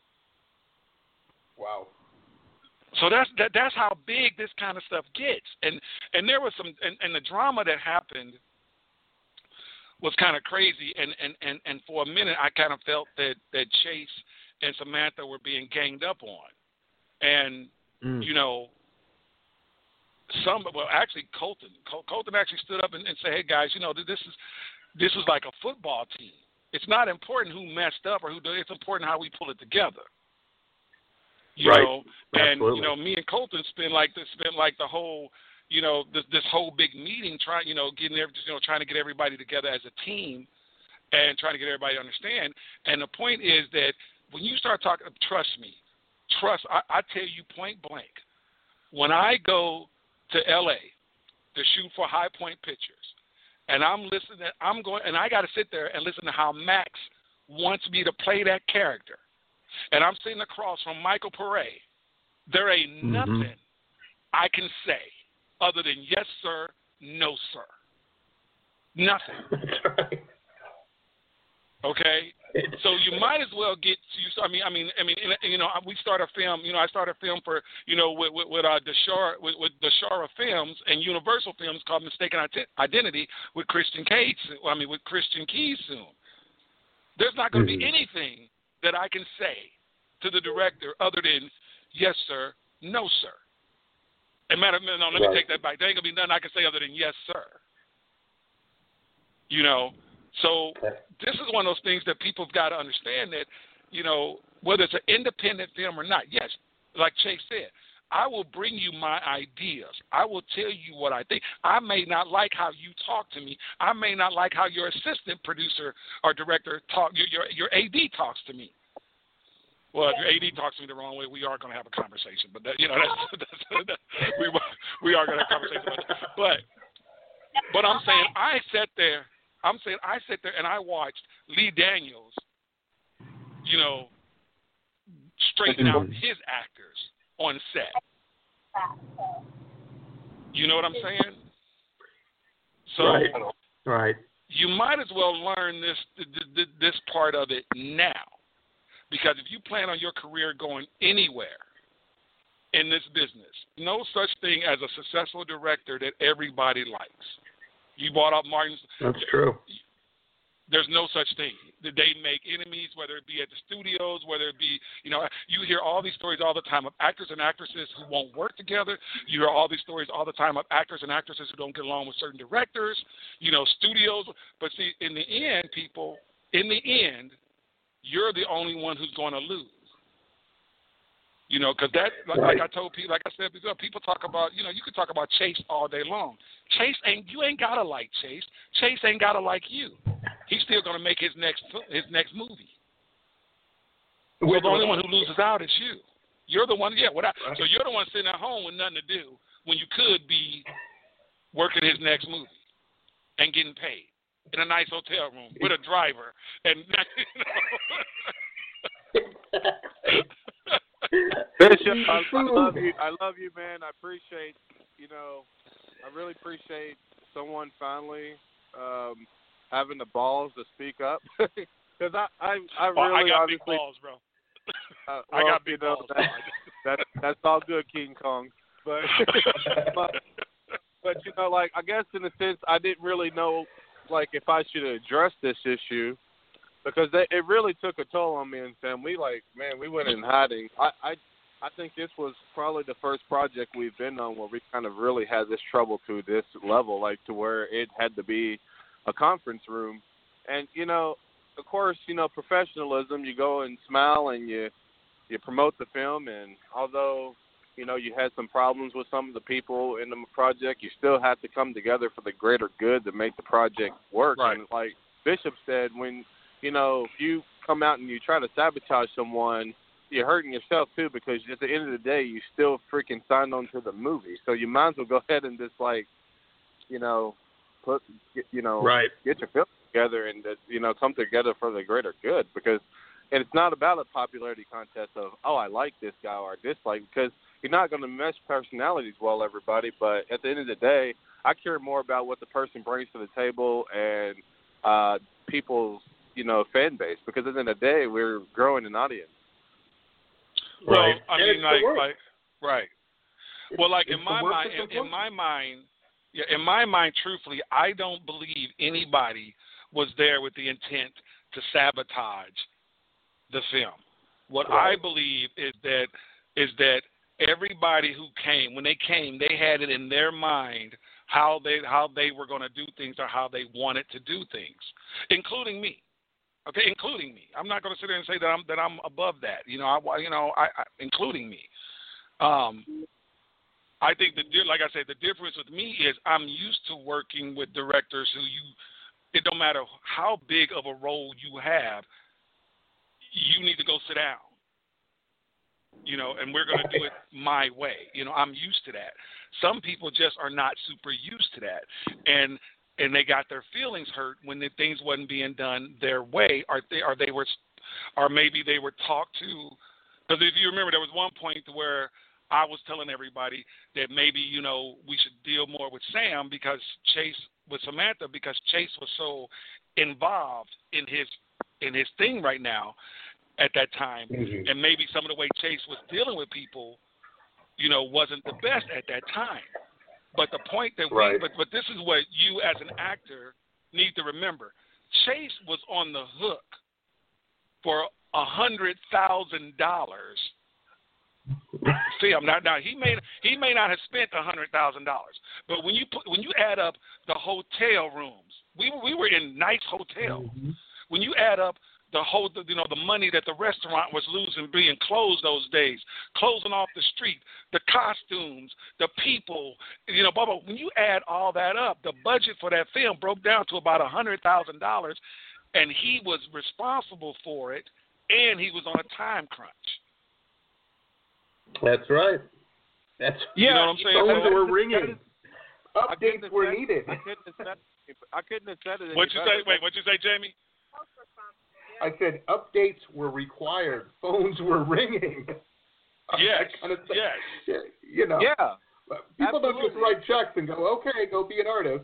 Wow. So that's how big this kind of stuff gets. And there was some and the drama that happened was kind of crazy. And for a minute, I kind of felt that Chase and Samantha were being ganged up on, and Colton actually stood up and said, "Hey guys, this is like a football team. It's not important who messed up or who did. It's important how we pull it together." You know, and me and Colton spent the whole, this whole big meeting trying to get everybody together as a team and trying to get everybody to understand. And the point is that when you start talking, trust me, I tell you point blank, when I go to LA to shoot for High Point Pictures, and I'm going, and I got to sit there and listen to how Max wants me to play that character, and I'm sitting across from Michael Pare. There ain't nothing I can say other than yes, sir, no, sir. Nothing. That's right. Okay, so you might as well get. I mean, you know, we start a film. You know, I started a film for with Deshara Films and Universal Films called Mistaken Identity with Christian Keys. With Christian Keys soon. There's not going to be anything that I can say to the director other than yes, sir, no, sir. And let me take that back. There ain't gonna be nothing I can say other than yes, sir. You know. So this is one of those things that people have got to understand that, you know, whether it's an independent film or not, yes, like Chase said, I will bring you my ideas. I will tell you what I think. I may not like how you talk to me. I may not like how your assistant producer or director your AD talks to me. Well, if your AD talks to me the wrong way, we are going to have a conversation. But, we are going to have a conversation about that. But I'm saying I sat there and I watched Lee Daniels, you know, straighten out his actors on set. You know what I'm saying? So right. You might as well learn this part of it now, because if you plan on your career going anywhere in this business, no such thing as a successful director that everybody likes. You brought up Martin. That's true. There's no such thing. They make enemies, whether it be at the studios, whether it be, you know, you hear all these stories all the time of actors and actresses who won't work together. You hear all these stories all the time of actors and actresses who don't get along with certain directors, you know, studios. But see, in the end, you're the only one who's going to lose. You know, because that, like I told people, like I said before, people talk about, you know, you could talk about Chase all day long. You ain't gotta like Chase. Chase ain't gotta like you. He's still gonna make his next movie. So the only one who loses out is you. You're the one, so you're the one sitting at home with nothing to do when you could be working his next movie and getting paid in a nice hotel room with a driver and. Bishop, I love you. I love you, man. I appreciate, I really appreciate someone finally having the balls to speak up. Because I really got big balls, bro. I got big balls. That's all good, King Kong. But I guess in a sense, I didn't really know, if I should address this issue. Because it really took a toll on me and Sam. We went in hiding. I think this was probably the first project we've been on where we kind of really had this trouble to this level, to where it had to be a conference room. And, of course, professionalism, you go and smile and you promote the film. And although, you had some problems with some of the people in the project, you still had to come together for the greater good to make the project work. Right. And like Bishop said, when if you come out and you try to sabotage someone, you're hurting yourself too, because at the end of the day, you still freaking signed on to the movie. So you might as well go ahead and just get your film together and come together for the greater good. And it's not about a popularity contest of, oh, I like this guy or dislike, because you're not going to mesh personalities well, everybody. But at the end of the day, I care more about what the person brings to the table and people's fan base, because at the end of the day, we're growing an audience. Well, right. I mean, right. Well, in my mind, truthfully, I don't believe anybody was there with the intent to sabotage the film. What I believe is that everybody who came, when they came, they had it in their mind how they were going to do things or how they wanted to do things, including me. Okay, including me. I'm not going to sit there and say that I'm above that. Including me. I think like I said, the difference with me is I'm used to working with directors who it don't matter how big of a role you have, you need to go sit down. And we're going to do it my way. I'm used to that. Some people just are not super used to that, and they got their feelings hurt when the things wasn't being done their way, or maybe they were talked to. Because if you remember, there was one point where I was telling everybody that maybe, we should deal more with Sam because with Samantha, because Chase was so involved in his thing right now at that time. Mm-hmm. And maybe some of the way Chase was dealing with people, wasn't the best at that time. But the point that but this is what you as an actor need to remember. Chase was on the hook for $100,000 film. Now he may not have spent $100,000, but when you add up the hotel rooms, we were in nice hotels. Mm-hmm. When you add up the money that the restaurant was losing being closed those days, closing off the street, the costumes, the people, blah, blah. When you add all that up, the budget for that film broke down to about $100,000, and he was responsible for it, and he was on a time crunch. That's right. You know what I'm saying? Phones were ringing. Updates were needed. I couldn't have said it. What'd you say? Wait, what'd you say, Jamie? I said updates were required. Phones were ringing. Yes. Yes. Yeah. People don't just write checks and go, okay, go be an artist.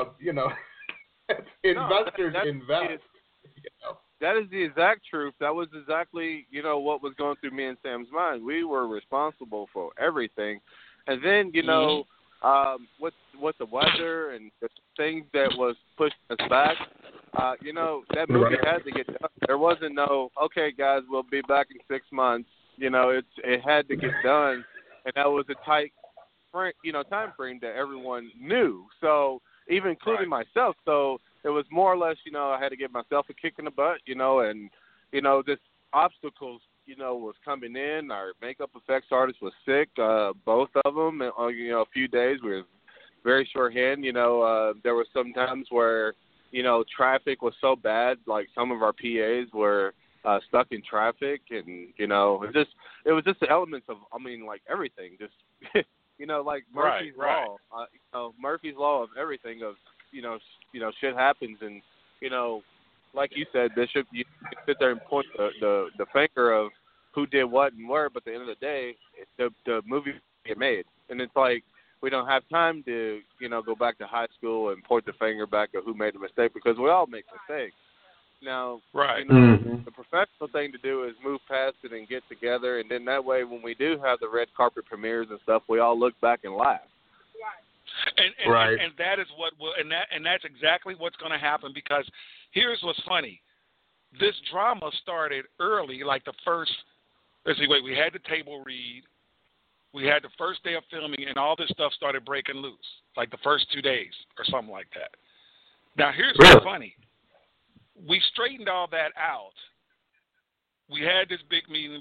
Investors invest. That is the exact truth. That was exactly, what was going through me and Sam's mind. We were responsible for everything. And then, with the weather and the things that was pushing us back, that movie had to get done. There wasn't no, okay, guys, we'll be back in 6 months. It had to get done, and that was a tight, time frame that everyone knew. So even including myself. So it was more or less, I had to give myself a kick in the butt, and this obstacles, was coming in. Our makeup effects artist was sick, both of them. And, a few days we were very shorthand. There were some times where traffic was so bad, like some of our PAs were stuck in traffic, and it was just the elements of, everything. Just like Murphy's law. Murphy's law of everything. Of shit happens, and like you said, Bishop, you can sit there and point the finger of who did what and where, but at the end of the day, the movie get made, and it's like, we don't have time to, go back to high school and point the finger back at who made the mistake, because we all make mistakes. Now, the professional thing to do is move past it and get together, and then that way, when we do have the red carpet premieres and stuff, we all look back and laugh. And that is what will, and that's exactly what's going to happen, because here's what's funny. This drama started early, like the first. We had the table read. We had the first day of filming, and all this stuff started breaking loose, like the first 2 days or something like that. Now, here's what's funny. We straightened all that out. We had this big meeting.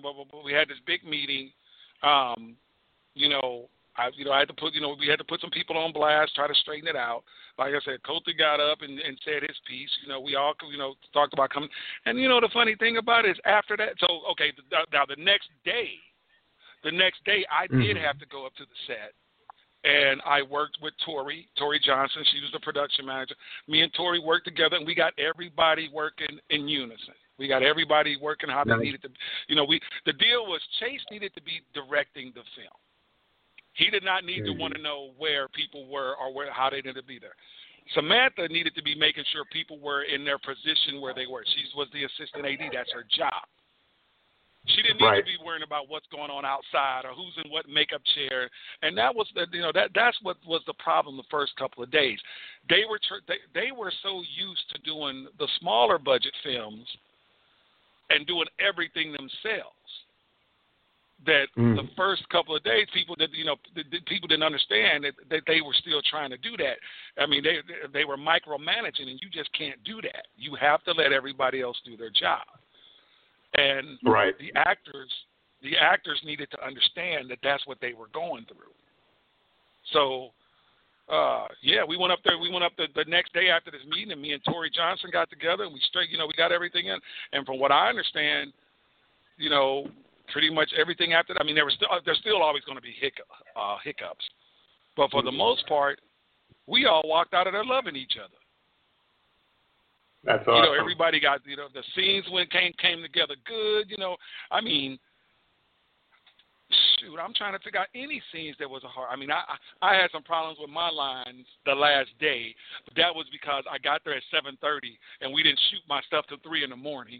I had to put, we had to put some people on blast, try to straighten it out. Like I said, Coulter got up and said his piece. We all, talked about coming. And, the funny thing about it is after that, now the next day, I did have to go up to the set, and I worked with Tori Johnson. She was the production manager. Me and Tori worked together, and we got everybody working in unison. We got everybody working how they needed to. The deal was Chase needed to be directing the film. He did not need to want to know where people were or how they needed to be there. Samantha needed to be making sure people were in their position where they were. She was the assistant AD. That's her job. She didn't need to be worrying about what's going on outside or who's in what makeup chair. And that was that's what was the problem the first couple of days. They were so used to doing the smaller budget films and doing everything themselves that the first couple of days people didn't understand that they were still trying to do that. I mean, they were micromanaging, and you just can't do that. You have to let everybody else do their job. And the actors needed to understand that that's what they were going through. So, we went up there. We went up the next day after this meeting, and me and Tori Johnson got together, and we got everything in. And from what I understand, pretty much everything after that. I mean, there's still always going to be hiccups, but for the most part, we all walked out of there loving each other. That's awesome. Everybody got the scenes came together good. I mean, shoot, I'm trying to figure out any scenes that was hard. I mean, I had some problems with my lines the last day, but that was because I got there at 7:30 and we didn't shoot my stuff till 3 in the morning.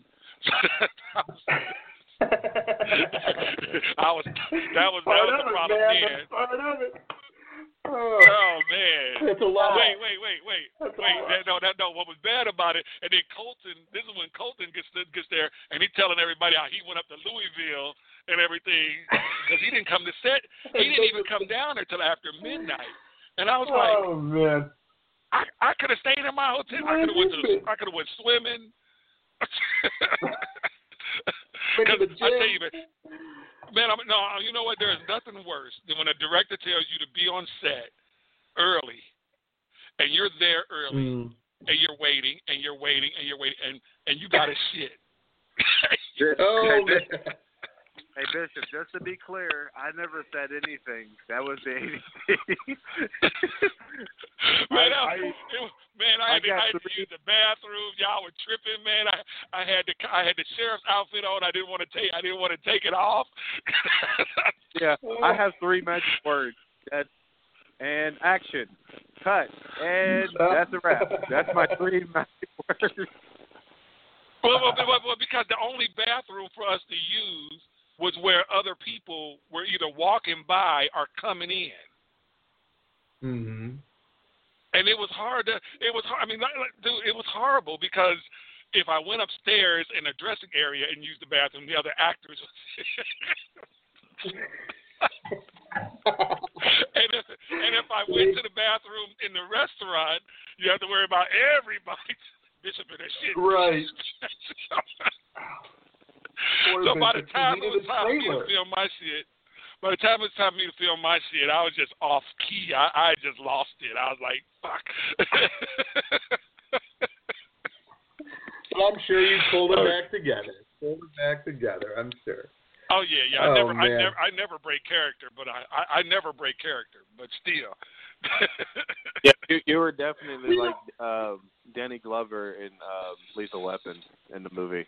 That was the problem. Man. Part of it. Oh man! That's a lot. Wait. No. What was bad about it? And then Colton. This is when Colton gets there, and he's telling everybody how he went up to Louisville and everything because he didn't come to set. He didn't even come down there till after midnight. And I was like, oh man! I could have stayed in my hotel. I could have went swimming. Because I tell you, man, you know what? There's nothing worse than when a director tells you to be on set early, and you're there early, and you're waiting, and you got to shit. Hey, Bishop, just to be clear, I never said anything. That was the 80. I had to use the bathroom. Y'all were tripping, man. I had the sheriff's outfit on. I didn't want to take it off. Yeah, I have 3 magic words. And action, cut, and that's a wrap. That's my 3 magic words. Well, because the only bathroom for us to use was where other people were either walking by or coming in. Mm-hmm. And it was hard. It was horrible because if I went upstairs in a dressing area and used the bathroom, the other actors and if I went to the bathroom in the restaurant, you have to worry about everybody. Bishop and that shit. Right. So by the time it was time for me to film my shit, I was just off key. I just lost it. I was like, fuck. Well, I'm sure you pulled it back together. I'm sure. Oh yeah. I never break character, but I never break character, but still. Yeah, you were definitely like Danny Glover in Lethal Weapon in the movie.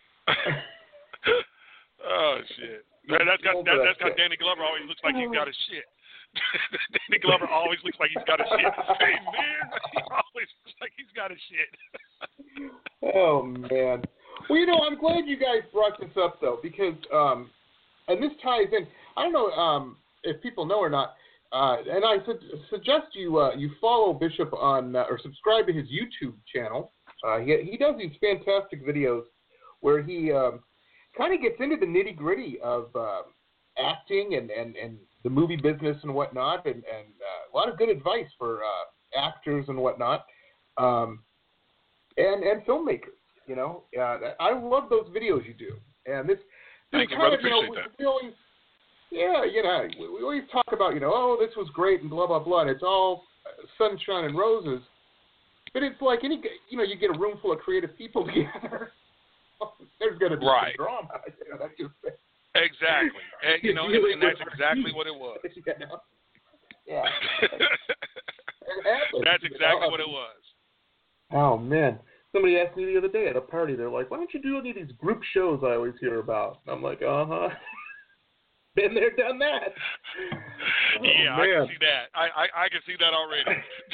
Oh shit! Man, that's got Danny Glover always looks like he's got a shit. Danny Glover always looks like he's got a shit. Hey man, he always looks like he's got a shit. Oh man. Well, I'm glad you guys brought this up though, because and this ties in. I don't know if people know or not. And I suggest you follow Bishop on or subscribe to his YouTube channel. He does these fantastic videos where he kind of gets into the nitty gritty of acting and the movie business and whatnot, and a lot of good advice for actors and whatnot, and filmmakers. I love those videos you do, and this Thank you, kind brother. of, Appreciate that. we always. Yeah, we always talk about, oh, this was great and blah, blah, blah, and it's all sunshine and roses. But it's like you get a room full of creative people together. There's going to be some drama. That's just exactly. And that's exactly what it was. Yeah. That's exactly what it was. Oh, man. Somebody asked me the other day at a party, they're like, why don't you do any of these group shows I always hear about? And I'm like, uh-huh. Been there, done that. Yeah, I can see that. I can see that already.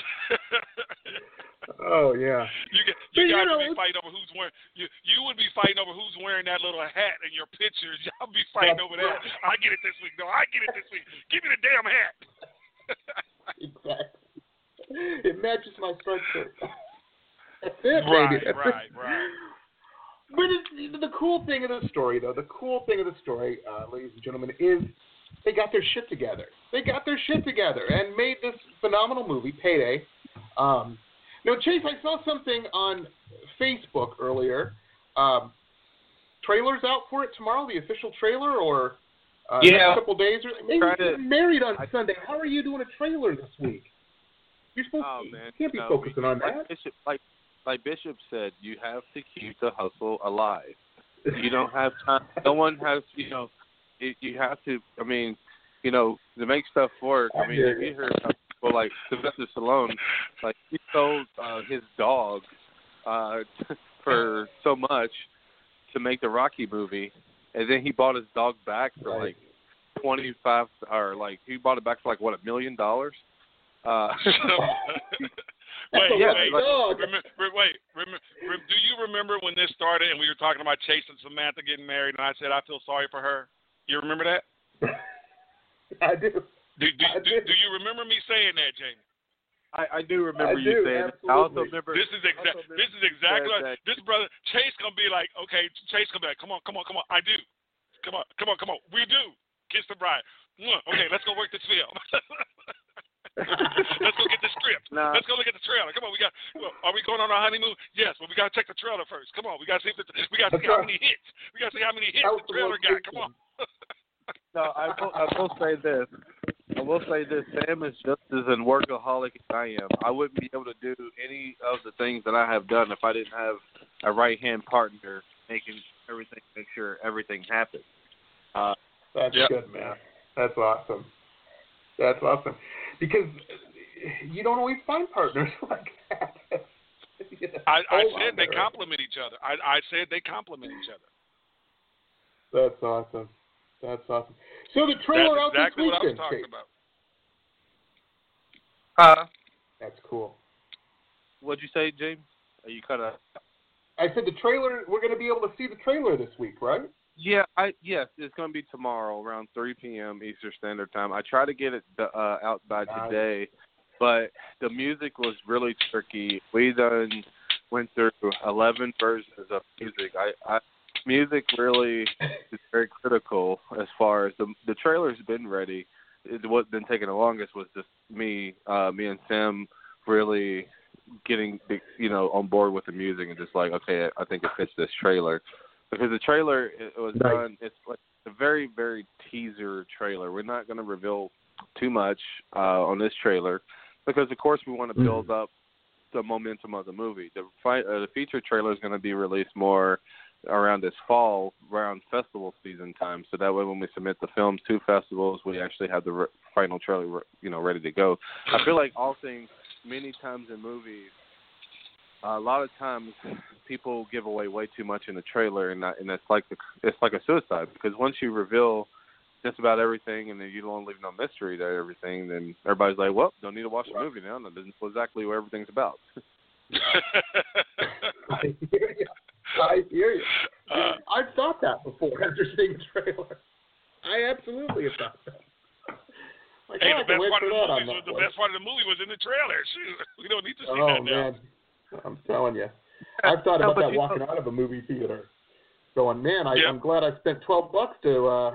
Oh yeah. You guys would be fighting over who's wearing. You would be fighting over who's wearing that little hat in your pictures. Y'all be fighting over that. I get it this week. No, I get it this week. Give me the damn hat. Exactly. It matches my sweatshirt. That's it, right, baby. Right. But the cool thing of the story, though, ladies and gentlemen, is they got their shit together. And made this phenomenal movie, Payday. Now, Chase, I saw something on Facebook earlier. Trailer's out for it tomorrow, the official trailer, or next couple days? Maybe you're married on Sunday. How are you doing a trailer this week? You're supposed to. You can't be focusing on that. Like Bishop said, you have to keep the hustle alive. You don't have time. No one has, you have to, to make stuff work. If you hear people like Sylvester Stallone, like he sold his dog for so much to make the Rocky movie, and then he bought his dog back for like $25 or like he bought it back for like what $1 million. Wait, yeah, do you remember when this started and we were talking about Chase and Samantha getting married, and I said I feel sorry for her? You remember that? I do. Do you remember me saying that, Jamie? I do remember you saying it. I also remember this is exactly like, this brother Chase gonna be like, okay, Chase gonna be like, come on, I do, come on, we do kiss the bride. Okay, let's go work this film. Let's go get the script. Nah. Let's go look at the trailer. Come on, are we going on our honeymoon? Yes, but we gotta check the trailer first. Come on, we gotta see how many hits. We gotta see how many hits the trailer got. Come on. No, I will say this. Sam is just as a workaholic as I am. I wouldn't be able to do any of the things that I have done if I didn't have a right-hand partner make sure everything happens. That's good, man. That's awesome. Because you don't always find partners like that. I said they complement each other. I said they complement each other. That's awesome. So the trailer out exactly this weekend, what I was talking Chase. about. That's cool. What'd you say, James? Are you kind of? I said the trailer. We're going to be able to see the trailer this week, right? Yeah, yes, it's going to be tomorrow around 3 p.m. Eastern Standard Time. I try to get it out by today, but the music was really tricky. We done went through 11 versions of music. Music really is very critical as far as the trailer's been ready. What's been taking the longest was just me and Sam really getting on board with the music and just like, okay, I think it fits this trailer. Because the trailer was done, it's like a very, very teaser trailer. We're not going to reveal too much on this trailer because, of course, we want to build up the momentum of the movie. The feature trailer is going to be released more around this fall, around festival season time. So that way when we submit the films to festivals, we actually have the final trailer, ready to go. I feel like all things, many times in movies, a lot of times people give away way too much in the trailer, and it's like a suicide because once you reveal just about everything and then you don't leave no mystery to everything, then everybody's like, well, don't need to watch the movie now. That doesn't know exactly what everything's about. I hear you. I've thought that before after seeing the trailer. I absolutely have thought that. Like, hey, the best part of the movie was in the trailer. Shoot, we don't need to see that now. Man. I'm telling you. I've thought about that walking out of a movie theater. Going, man, I'm glad I spent $12 to,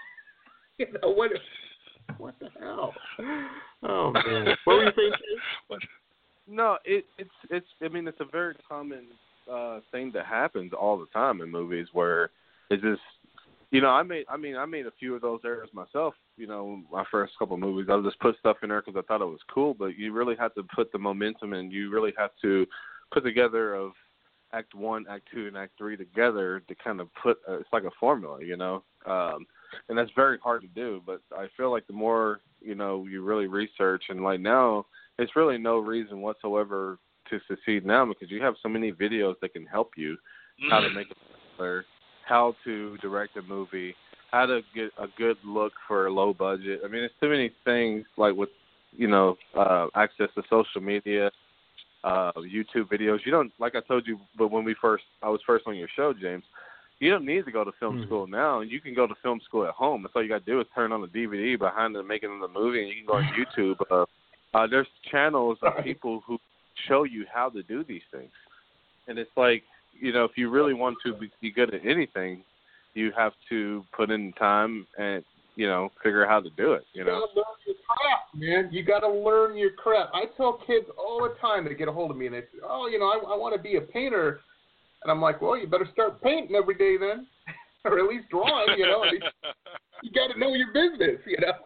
what the hell? Oh, man. What were you saying, Chase? No, it's a very common thing that happens all the time in movies where it's just, I made a few of those errors myself. My first couple of movies, I would just put stuff in there because I thought it was cool, but you really have to put the momentum and you really have to put together of Act 1, Act 2, and Act 3 together to kind of put, it's like a formula, and that's very hard to do, but I feel like the more, you really research, and like now, it's really no reason whatsoever to succeed now because you have so many videos that can help you how to make a trailer, how to direct a movie, how to get a good look for a low budget. I mean, there's too many things like with, access to social media, YouTube videos. You don't, like I told you, but when I was first on your show, James, you don't need to go to film school now. You can go to film school at home. That's all you got to do is turn on the DVD behind the making of the movie, and you can go on YouTube. There's channels of people who show you how to do these things. And it's like, if you really want to be good at anything, you have to put in time and, figure out how to do it, You got to learn your craft, man. You got to learn your craft. I tell kids all the time to get a hold of me, and they say, I want to be a painter. And I'm like, well, you better start painting every day then, or at least drawing, you got to know your business,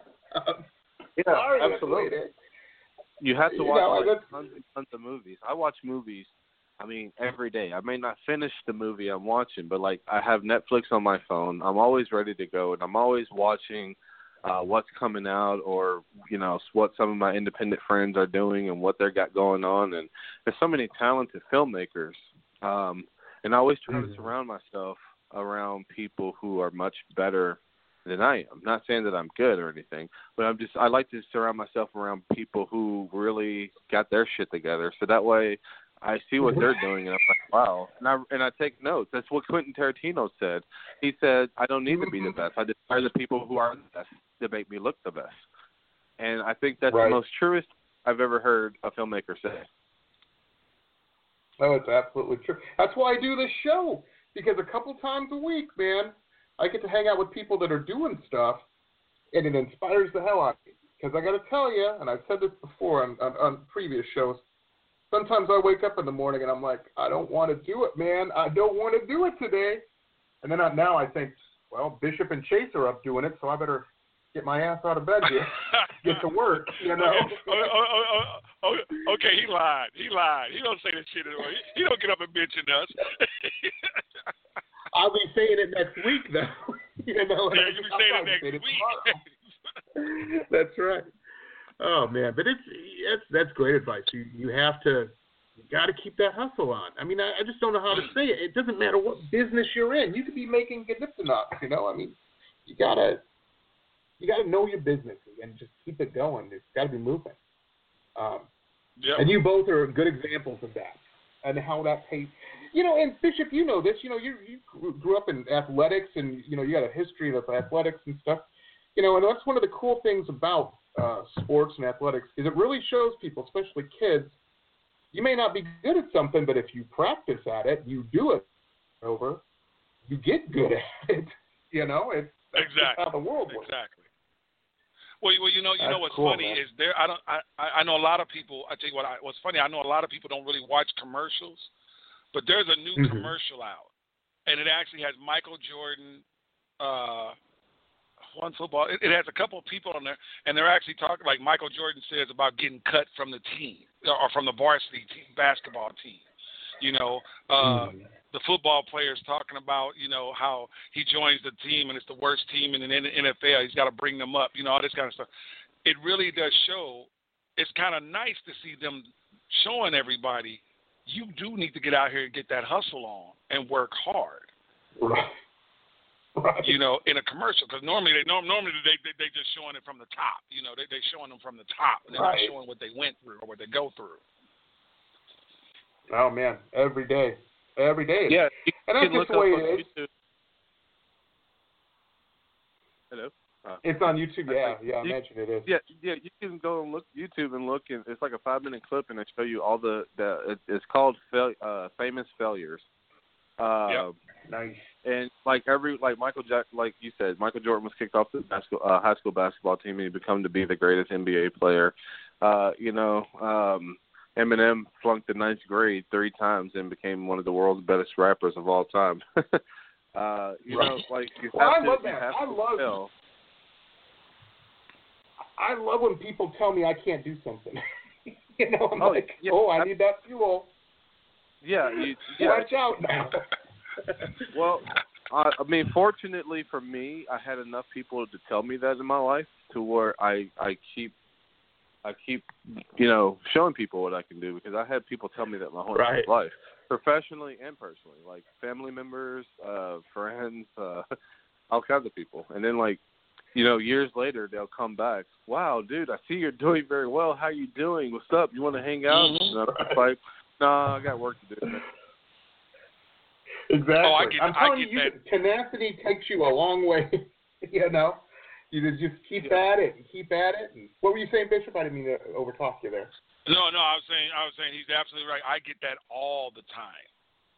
Yeah, absolutely. You have to watch tons and tons of movies. I watch movies, every day. I may not finish the movie I'm watching, but, I have Netflix on my phone. I'm always ready to go, and I'm always watching what's coming out or, what some of my independent friends are doing and what they got going on. And there's so many talented filmmakers. And I always try to surround myself around people who are much better than I am. Not saying that I'm good or anything, but I like to surround myself around people who really got their shit together. So that way I see what they're doing, and I'm like, wow. And I take notes. That's what Quentin Tarantino said. He said, I don't need to be the best. I just hire the people who are the best to make me look the best. And I think that's the most truest I've ever heard a filmmaker say. Oh, it's absolutely true. That's why I do this show, because a couple times a week, man, I get to hang out with people that are doing stuff, and it inspires the hell out of me. Because I got to tell you, and I've said this before on previous shows, sometimes I wake up in the morning and I'm like, I don't want to do it, man. I don't want to do it today. And then now I think, well, Bishop and Chase are up doing it, so I better get my ass out of bed here, get to work, you know. Okay, he lied. He don't say this shit anymore. He don't get up and mention us. I'll be saying it next week, though. You know, yeah, you'll be saying it next week. That's right. Oh man, but that's great advice. You got to keep that hustle on. I mean, I just don't know how to say it. It doesn't matter what business you're in. You could be making Gniptonox, you know. I mean, you gotta know your business and just keep it going. It's got to be moving. And you both are good examples of that and how that pays. You know, and Bishop, you know this. You know, you grew up in athletics, and you know you got a history of athletics and stuff. You know, and that's one of the cool things about sports and athletics is it really shows people, especially kids, you may not be good at something, but if you practice at it, you do it over, you get good at it. You know, that's exactly how the world works. Exactly. Well, you know what's cool, funny man. is I know a lot of people. I tell you what's funny. I know a lot of people don't really watch commercials, but there's a new commercial out, and it actually has Michael Jordan. One football. It has a couple of people on there, and they're actually talking like Michael Jordan says about getting cut from the team or from the varsity team, basketball team. You know, the football players talking about, you know, how he joins the team and it's the worst team in the NFL. He's got to bring them up, you know, all this kind of stuff. It really does show. It's kind of nice to see them showing everybody you do need to get out here and get that hustle on and work hard. Right. You know, in a commercial, because normally they just showing it from the top. You know, they showing them from the top. They're not showing what they went through or what they go through. Oh man, every day. Yeah, and that's just the way it is. Hello. It's on YouTube. Yeah, I mentioned it is. Yeah, you can go and look YouTube and look, and it's like a 5-minute clip, and they show you all it's called Famous Failures. Nice. And like Michael like you said, Michael Jordan was kicked off the high school basketball team, and he became to be the greatest NBA player. You know, Eminem flunked the 9th grade 3 times and became one of the world's best rappers of all time. You know, like you have I to, love you that. have I to love tell. I love when people tell me I can't do something. You know, I'm I need that fuel. Yeah, watch out now. Well, I mean, fortunately for me, I had enough people to tell me that in my life to where I keep, you know, showing people what I can do, because I had people tell me that my whole life, professionally and personally, like family members, friends, all kinds of people. And then, like, you know, years later, they'll come back. Wow, dude, I see you're doing very well. How you doing? What's up? You want to hang out? And I'm just like, no, I got work to do. Exactly. Oh, I'm telling you, tenacity takes you a long way. You know, you just keep at it and keep at it. And what were you saying, Bishop? I didn't mean to overtalk you there. No, I was saying he's absolutely right. I get that all the time.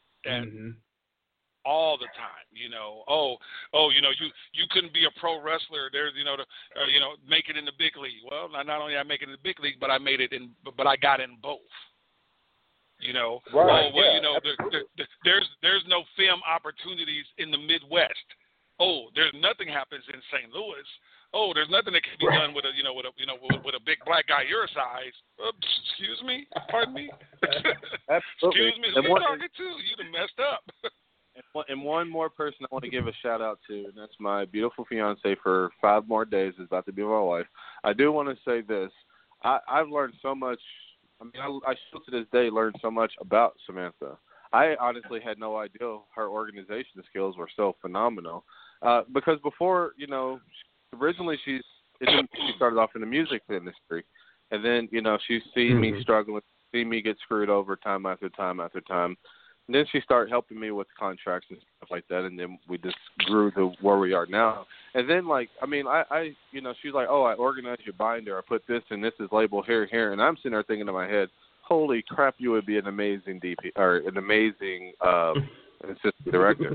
All the time, you know. You know, you couldn't be a pro wrestler. There's, you know, make it in the big league. Well, not only I make it in the big league, but I got in both. You know, you know, there's no film opportunities in the Midwest. There's nothing happens in St. Louis. There's nothing that can be done with a big black guy your size. Excuse me, pardon me. Excuse me, who you talking to? You done messed up. And one more person I want to give a shout out to, and that's my beautiful fiance for 5 more days is about to be my wife. I do want to say this. I've learned so much. I mean, I still to this day learn so much about Samantha. I honestly had no idea her organization skills were so phenomenal. because before, originally she started off in the music industry, and then she's seen me struggling, seen me get screwed over time after time after time. And then she started helping me with contracts and stuff like that, and then we just grew to where we are now. And then, I she's like, oh, I organized your binder. I put this and this is labeled here, and I'm sitting there thinking in my head, holy crap, you would be an amazing DP or an amazing assistant director.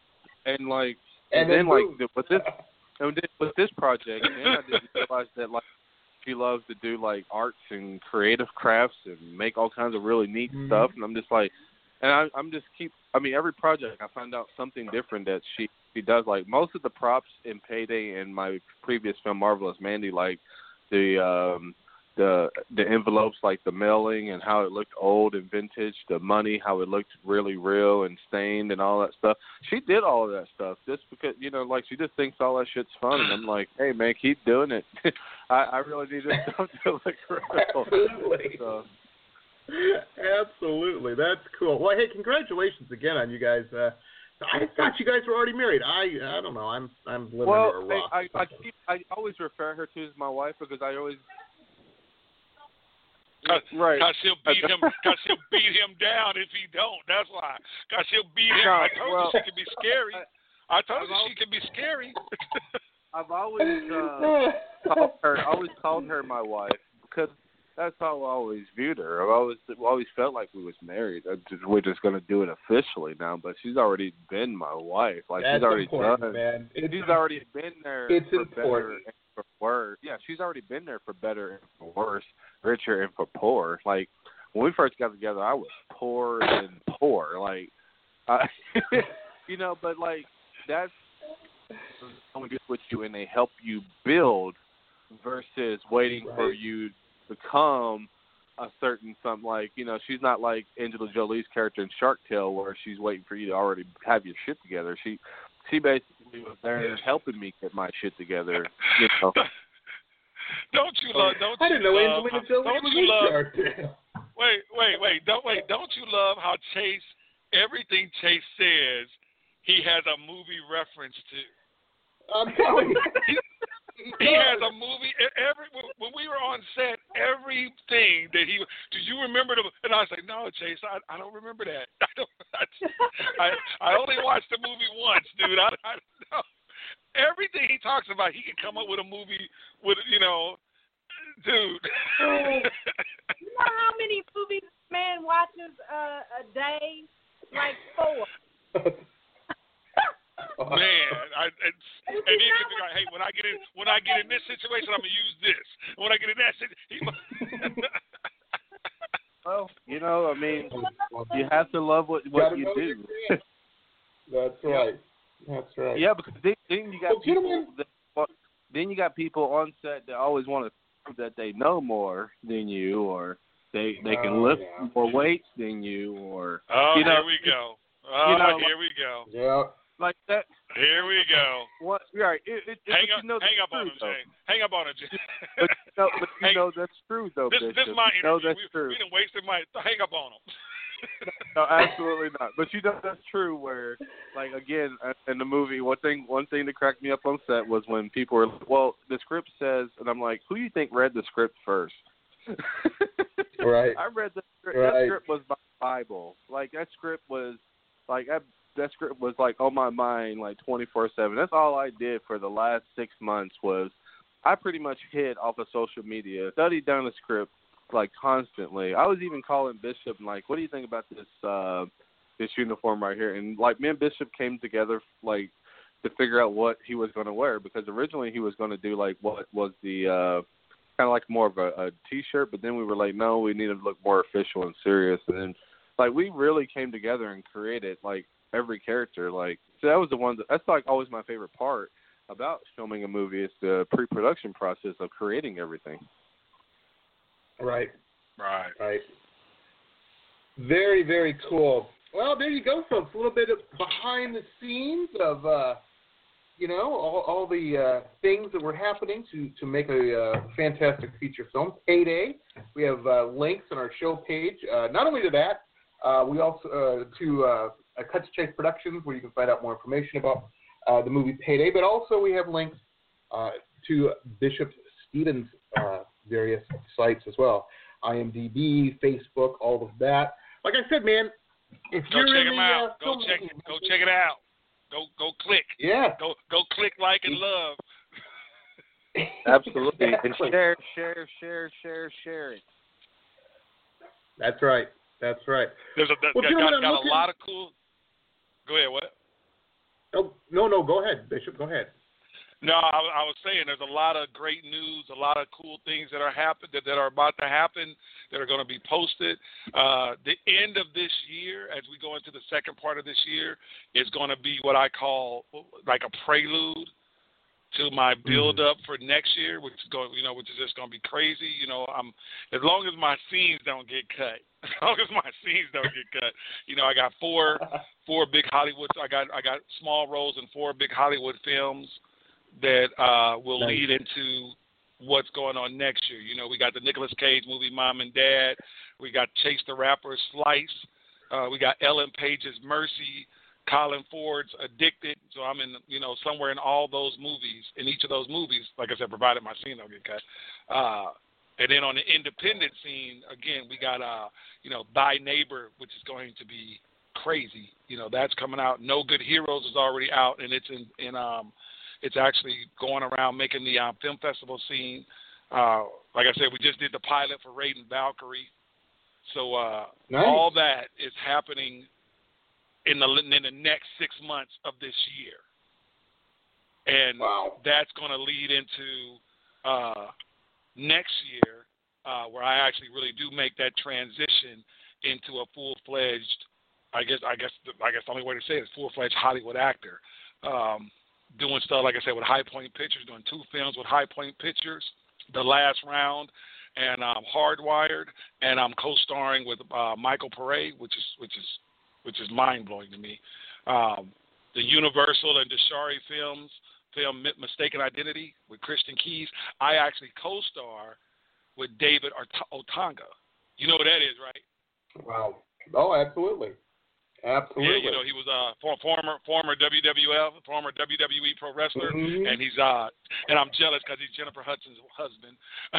With this project, and I didn't realize that she loves to do arts and creative crafts and make all kinds of really neat stuff, and I'm just like. And every project I find out something different that she does. Like most of the props in Payday and my previous film Marvelous Mandy, like the envelopes, like the mailing and how it looked old and vintage, the money, how it looked really real and stained and all that stuff. She did all of that stuff just because, she just thinks all that shit's fun. And I'm like, hey man, keep doing it. I really need this stuff to look real. Absolutely. Absolutely, that's cool. Well, hey, congratulations again on you guys. I thought you guys were already married. I don't know. I'm living under a rock. I always refer her to as my wife because I always. Right. Cause she'll beat him. Cause she'll beat him down if he don't. That's why. Cause she'll beat him. I told her she can be scary. I told her she can be scary. I've always called her my wife because. That's how I always viewed her. I've always felt like we was married. We're just going to do it officially now, but she's already been my wife. That's she's already done. Man. She's already been there it's for important. better and for worse. Yeah, she's already been there for better and for worse, richer and for poor. Like when we first got together, I was poor and poor. But that's someone gets with you and they help you build versus waiting for you. Become a certain something she's not like Angela Jolie's character in Shark Tale where she's waiting for you to already have your shit together. She basically was there helping me get my shit together. Don't you love? I didn't know Angelina Jolie was in Shark Tale. Wait! Don't you love how Chase? Everything Chase says, he has a movie reference to. I'm telling you. He has a movie. When we were on set, everything that he. Do you remember the? And I was like, no, Chase, I don't remember that. I only watched the movie once, dude. I know. Everything he talks about, he can come up with a movie with, dude. You know how many movies man watches a day? Like 4. Man, and then you figure out, hey, when I get in this situation, I'm gonna use this. When I get in that situation, well, you have to love what you do. That's right. That's right. Yeah, because then you got people. Then you got people on set that always want to prove that they know more than you, or they can lift more weights than you, or here we go. Here we go. Yeah. Like that. Here we go. What? Right. Hang up on him, Jay. Hang up on him, Jay. But that's true, though. This is my You energy. that's true. We done wasted my. Hang up on him. No, absolutely not. But that's true. Where, again, in the movie, one thing that cracked me up on set was when people were, well, the script says, and I'm like, who do you think read the script first? Right. I read the script. Right. That script was my Bible. That script was that script was on my mind 24/7. That's all I did for the last 6 months was I pretty much hid off of social media, studied down the script constantly. I was even calling Bishop and what do you think about this uniform right here? And me and Bishop came together to figure out what he was going to wear because originally he was going to do what was the kind of more of a T-shirt, but then we were like, no, we need to look more official and serious. And then we really came together and created every character. So that was the one that's always my favorite part about filming a movie is the pre-production process of creating everything. Right. Right. Very, very cool. Well, there you go, folks. A little bit of behind the scenes of all the things that were happening to make a fantastic feature film. Payday. We have links on our show page. Not only to that, we also to Cut to Chase Productions, where you can find out more information about the movie Payday, but also we have links to Bishop Stevens' various sites as well. IMDb, Facebook, all of that. Like I said, man, if go you're check in them out. Go check it out. Go click. Yeah. Go click, like, and love. Absolutely. Exactly. And share it. That's right. That's right. There's got a lot of cool. Go ahead. What? Oh, no. Go ahead, Bishop. Go ahead. No, I was saying there's a lot of great news, a lot of cool things that are about to happen, that are going to be posted. The end of this year, as we go into the second part of this year, is going to be what I call like a prelude to my build up for next year, which is just going to be crazy. As long as my scenes don't get cut. I got four big Hollywood. I got small roles in 4 big Hollywood films that will lead into what's going on next year. We got the Nicolas Cage movie Mom and Dad. We got Chase the Rapper's Slice. We got Ellen Page's Mercy. Colin Ford's Addicted. So I'm in, somewhere in all those movies. In each of those movies, like I said, provided my scene don't get cut. And then on the independent scene, again, we got Thy Neighbor, which is going to be crazy. That's coming out. No Good Heroes is already out, and it's it's actually going around making the film festival scene. Like I said, we just did the pilot for Raiden Valkyrie. So nice. All that is happening in the next 6 months of this year. And that's going to lead into next year, where I actually really do make that transition into a full-fledged, I guess the only way to say it is full-fledged Hollywood actor. Doing stuff, like I said, with High Point Pictures, doing 2 films with High Point Pictures, The Last Round and Hardwired, and I'm co-starring with Michael Pare, which is mind-blowing to me. The Universal and Deshari film Mistaken Identity with Christian Keys. I actually co-star with David Otunga. You know what that is, right? Wow. Oh, absolutely. Absolutely. Yeah, he was a former WWF, former WWE pro wrestler, and he's and I'm jealous because he's Jennifer Hudson's husband.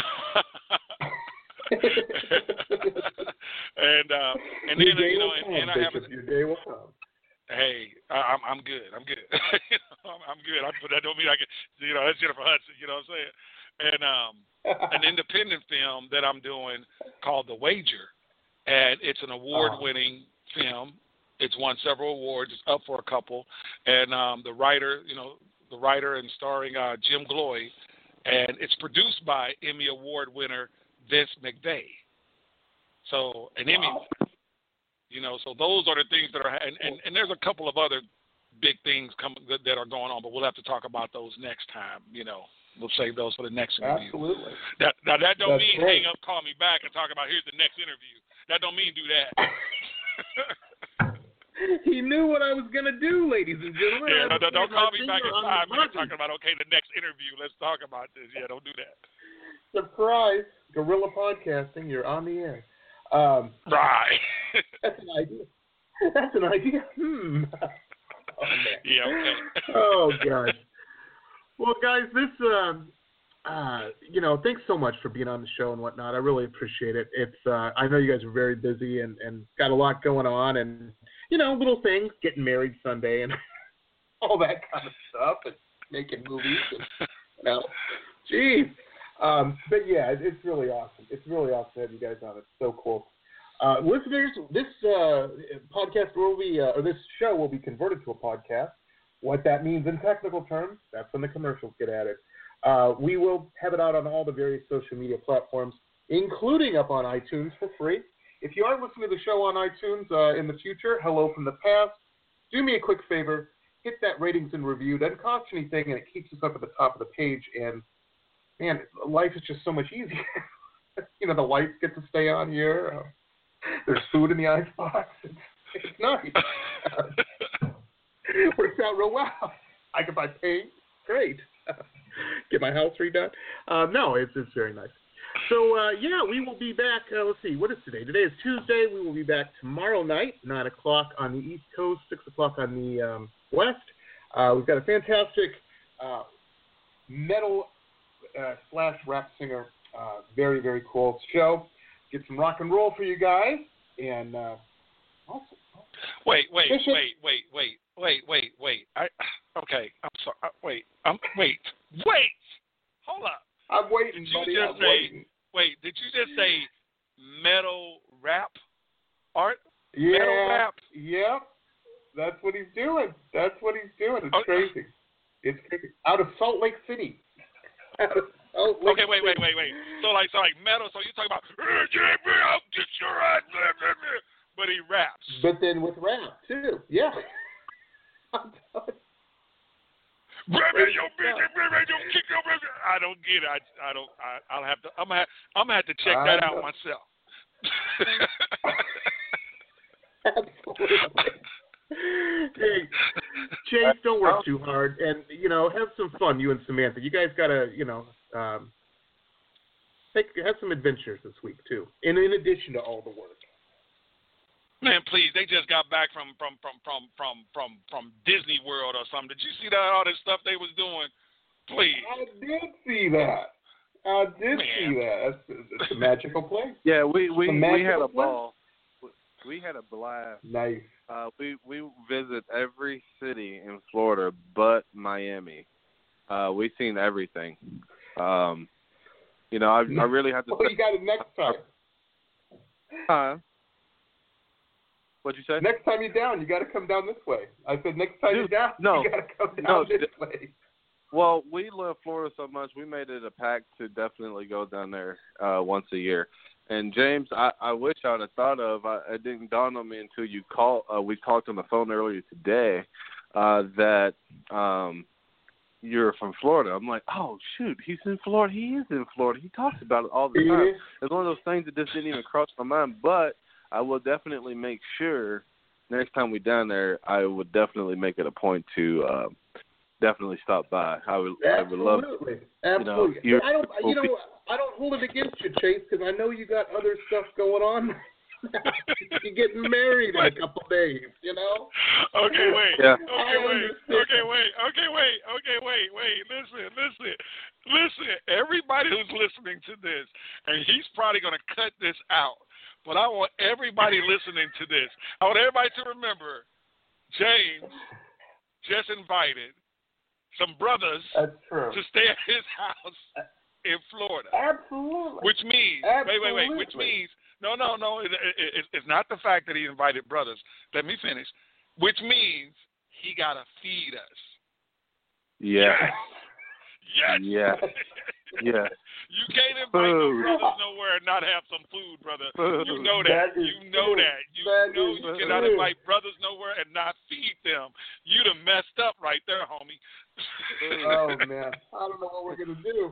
and then and I have your day will come. Hey, I'm good. I'm good. I'm good. But that don't mean I can. That's Jennifer Hudson. You know what I'm saying? And an independent film that I'm doing called The Wager, and it's an award-winning film. It's won several awards. It's up for a couple, and the writer and starring Jim Gloy, and it's produced by Emmy Award winner Vince McVeigh. So an Emmy. So those are the things that are, and there's a couple of other big things that are going on, but we'll have to talk about those next time. We'll save those for the next interview. Absolutely. That don't mean great. hang up, call me back, and talk about here's the next interview. That don't mean do that. He knew what I was going to do, ladies and gentlemen. Yeah, don't call me back in 5 minutes talking about, okay, the next interview, let's talk about this. Yeah, don't do that. Surprise. Guerrilla podcasting, you're on the air. Right. That's an idea. Oh, man. Yeah, okay. Oh, God. Well, guys, thanks so much for being on the show and whatnot. I really appreciate it. It's I know you guys are very busy and got a lot going on, and little things, getting married Sunday and all that kind of stuff, and making movies. And, geez. But yeah, it's really awesome. It's really awesome to have you guys on. It's so cool. Listeners, this podcast will be, or this show will be converted to a podcast. What that means in technical terms, that's when the commercials get added. We will have it out on all the various social media platforms, including up on iTunes for free. If you are listening to the show on iTunes in the future, hello from the past, do me a quick favor, hit that ratings and review. Doesn't cost you anything, and it keeps us up at the top of the page. And, man, life is just so much easier. The lights get to stay on here. There's food in the icebox. It's nice. Works out real well. I can buy paint. Great. Get my house redone. No, it's very nice. So, we will be back. Let's see. What is today? Today is Tuesday. We will be back tomorrow night, 9 o'clock on the East Coast, 6 o'clock on the West. We've got a fantastic metal / rap singer. Very, very cool show. Get some rock and roll for you guys. And also. Wait. Okay, I'm sorry. Wait. Hold up. I'm waiting, buddy. I'm waiting. Wait, did you just say metal rap art? Yeah. Metal rap? Yep. That's what he's doing. It's crazy. It's crazy. Out of Salt Lake City. Okay, wait. So like metal. So you're talking about, I'll get your ass, but he raps. But then with rap too, yeah. I don't get it. I'll have to. I'm gonna have to check that out myself. Absolutely. Hey, Chase, don't work too hard, and have some fun. You and Samantha, you guys gotta, have some adventures this week too, in addition to all the work. Man, please, they just got back from Disney World or something. Did you see that? All this stuff they was doing? Please. I did see that. It's a magical place. Yeah, we had a ball. We had a blast. Nice. We visit every city in Florida but Miami. We've seen everything. I really have to. Well, you got it next time. Huh? What'd you say? Next time you're down, you got to come down this way. I said next time you're down, you got to come down this way. Well, we love Florida so much, we made it a pact to definitely go down there once a year. And James, I wish I would have thought of. It didn't dawn on me until you called. We talked on the phone earlier today that you're from Florida. I'm like, oh shoot, he's in Florida. He is in Florida. He talks about it all the time. It's one of those things that just didn't even cross my mind. But I will definitely make sure next time we're down there, I would definitely make it a point to definitely stop by. I would love to. Absolutely. I don't hold it against you, Chase, because I know you got other stuff going on. You're getting married in a couple days, Okay, wait. Yeah. Okay, wait. Listen. Everybody who's listening to this, and he's probably going to cut this out, but I want everybody listening to this. I want everybody to remember James just invited some brothers to stay at his house in Florida. Absolutely. Which means, wait. Which means, no. It's not the fact that he invited brothers. Let me finish. Which means he got to feed us. Yes. Yes. Yeah. You can't invite no brothers nowhere and not have some food, brother. Food. You know that. You cannot invite brothers nowhere and not feed them. You done messed up right there, homie. Oh man, I don't know what we're gonna do.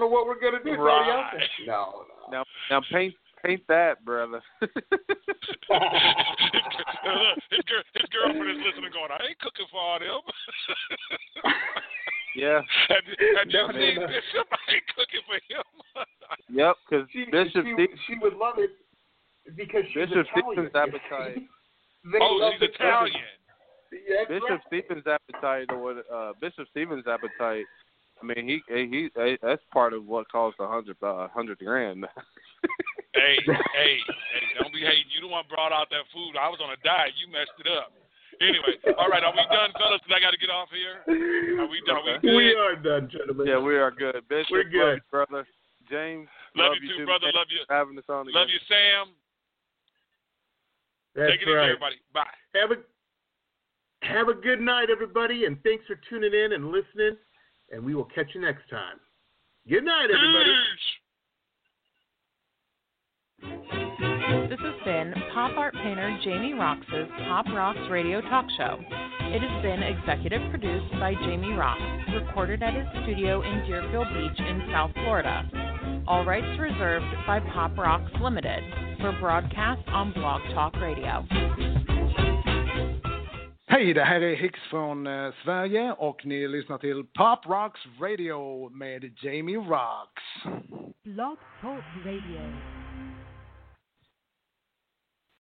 Right. No. Now paint that, brother. His girlfriend is listening, going, "I ain't cooking for all them." Yeah. Have you seen Bishop? I ain't cooking for him. Yep, because Bishop she would love it because she's Bishop Italian. Stephen's appetite. She's Italian. Yeah, Bishop Stephen's appetite, Bishop Stephen's appetite. I mean, he that's part of what caused $100 grand. Hey, don't be hating. You the one brought out that food. I was on a diet. You messed it up. Anyway, all right, are we done, fellas? Because I got to get off here. Are we done? Okay. We are done, gentlemen. Yeah, we are good. Bishop, we're good. Love you, brother. James, love you too, brother. Love you. Having us on again. Love you, Sam. That's Take it right. easy, everybody. Bye. Have a good night, everybody, and thanks for tuning in and listening. And we will catch you next time. Good night, everybody. This has been pop art painter Jamie Roxx's Pop Rocks Radio Talk Show. It has been executive produced by Jamie Roxx, recorded at his studio in Deerfield Beach in South Florida. All rights reserved by Pop Rocks Limited for broadcast on Blog Talk Radio. Hej, det här är Hicks från Sverige och ni lyssnar till Pop Rocks Radio med Jamie Roxx. Blog Talk Radio.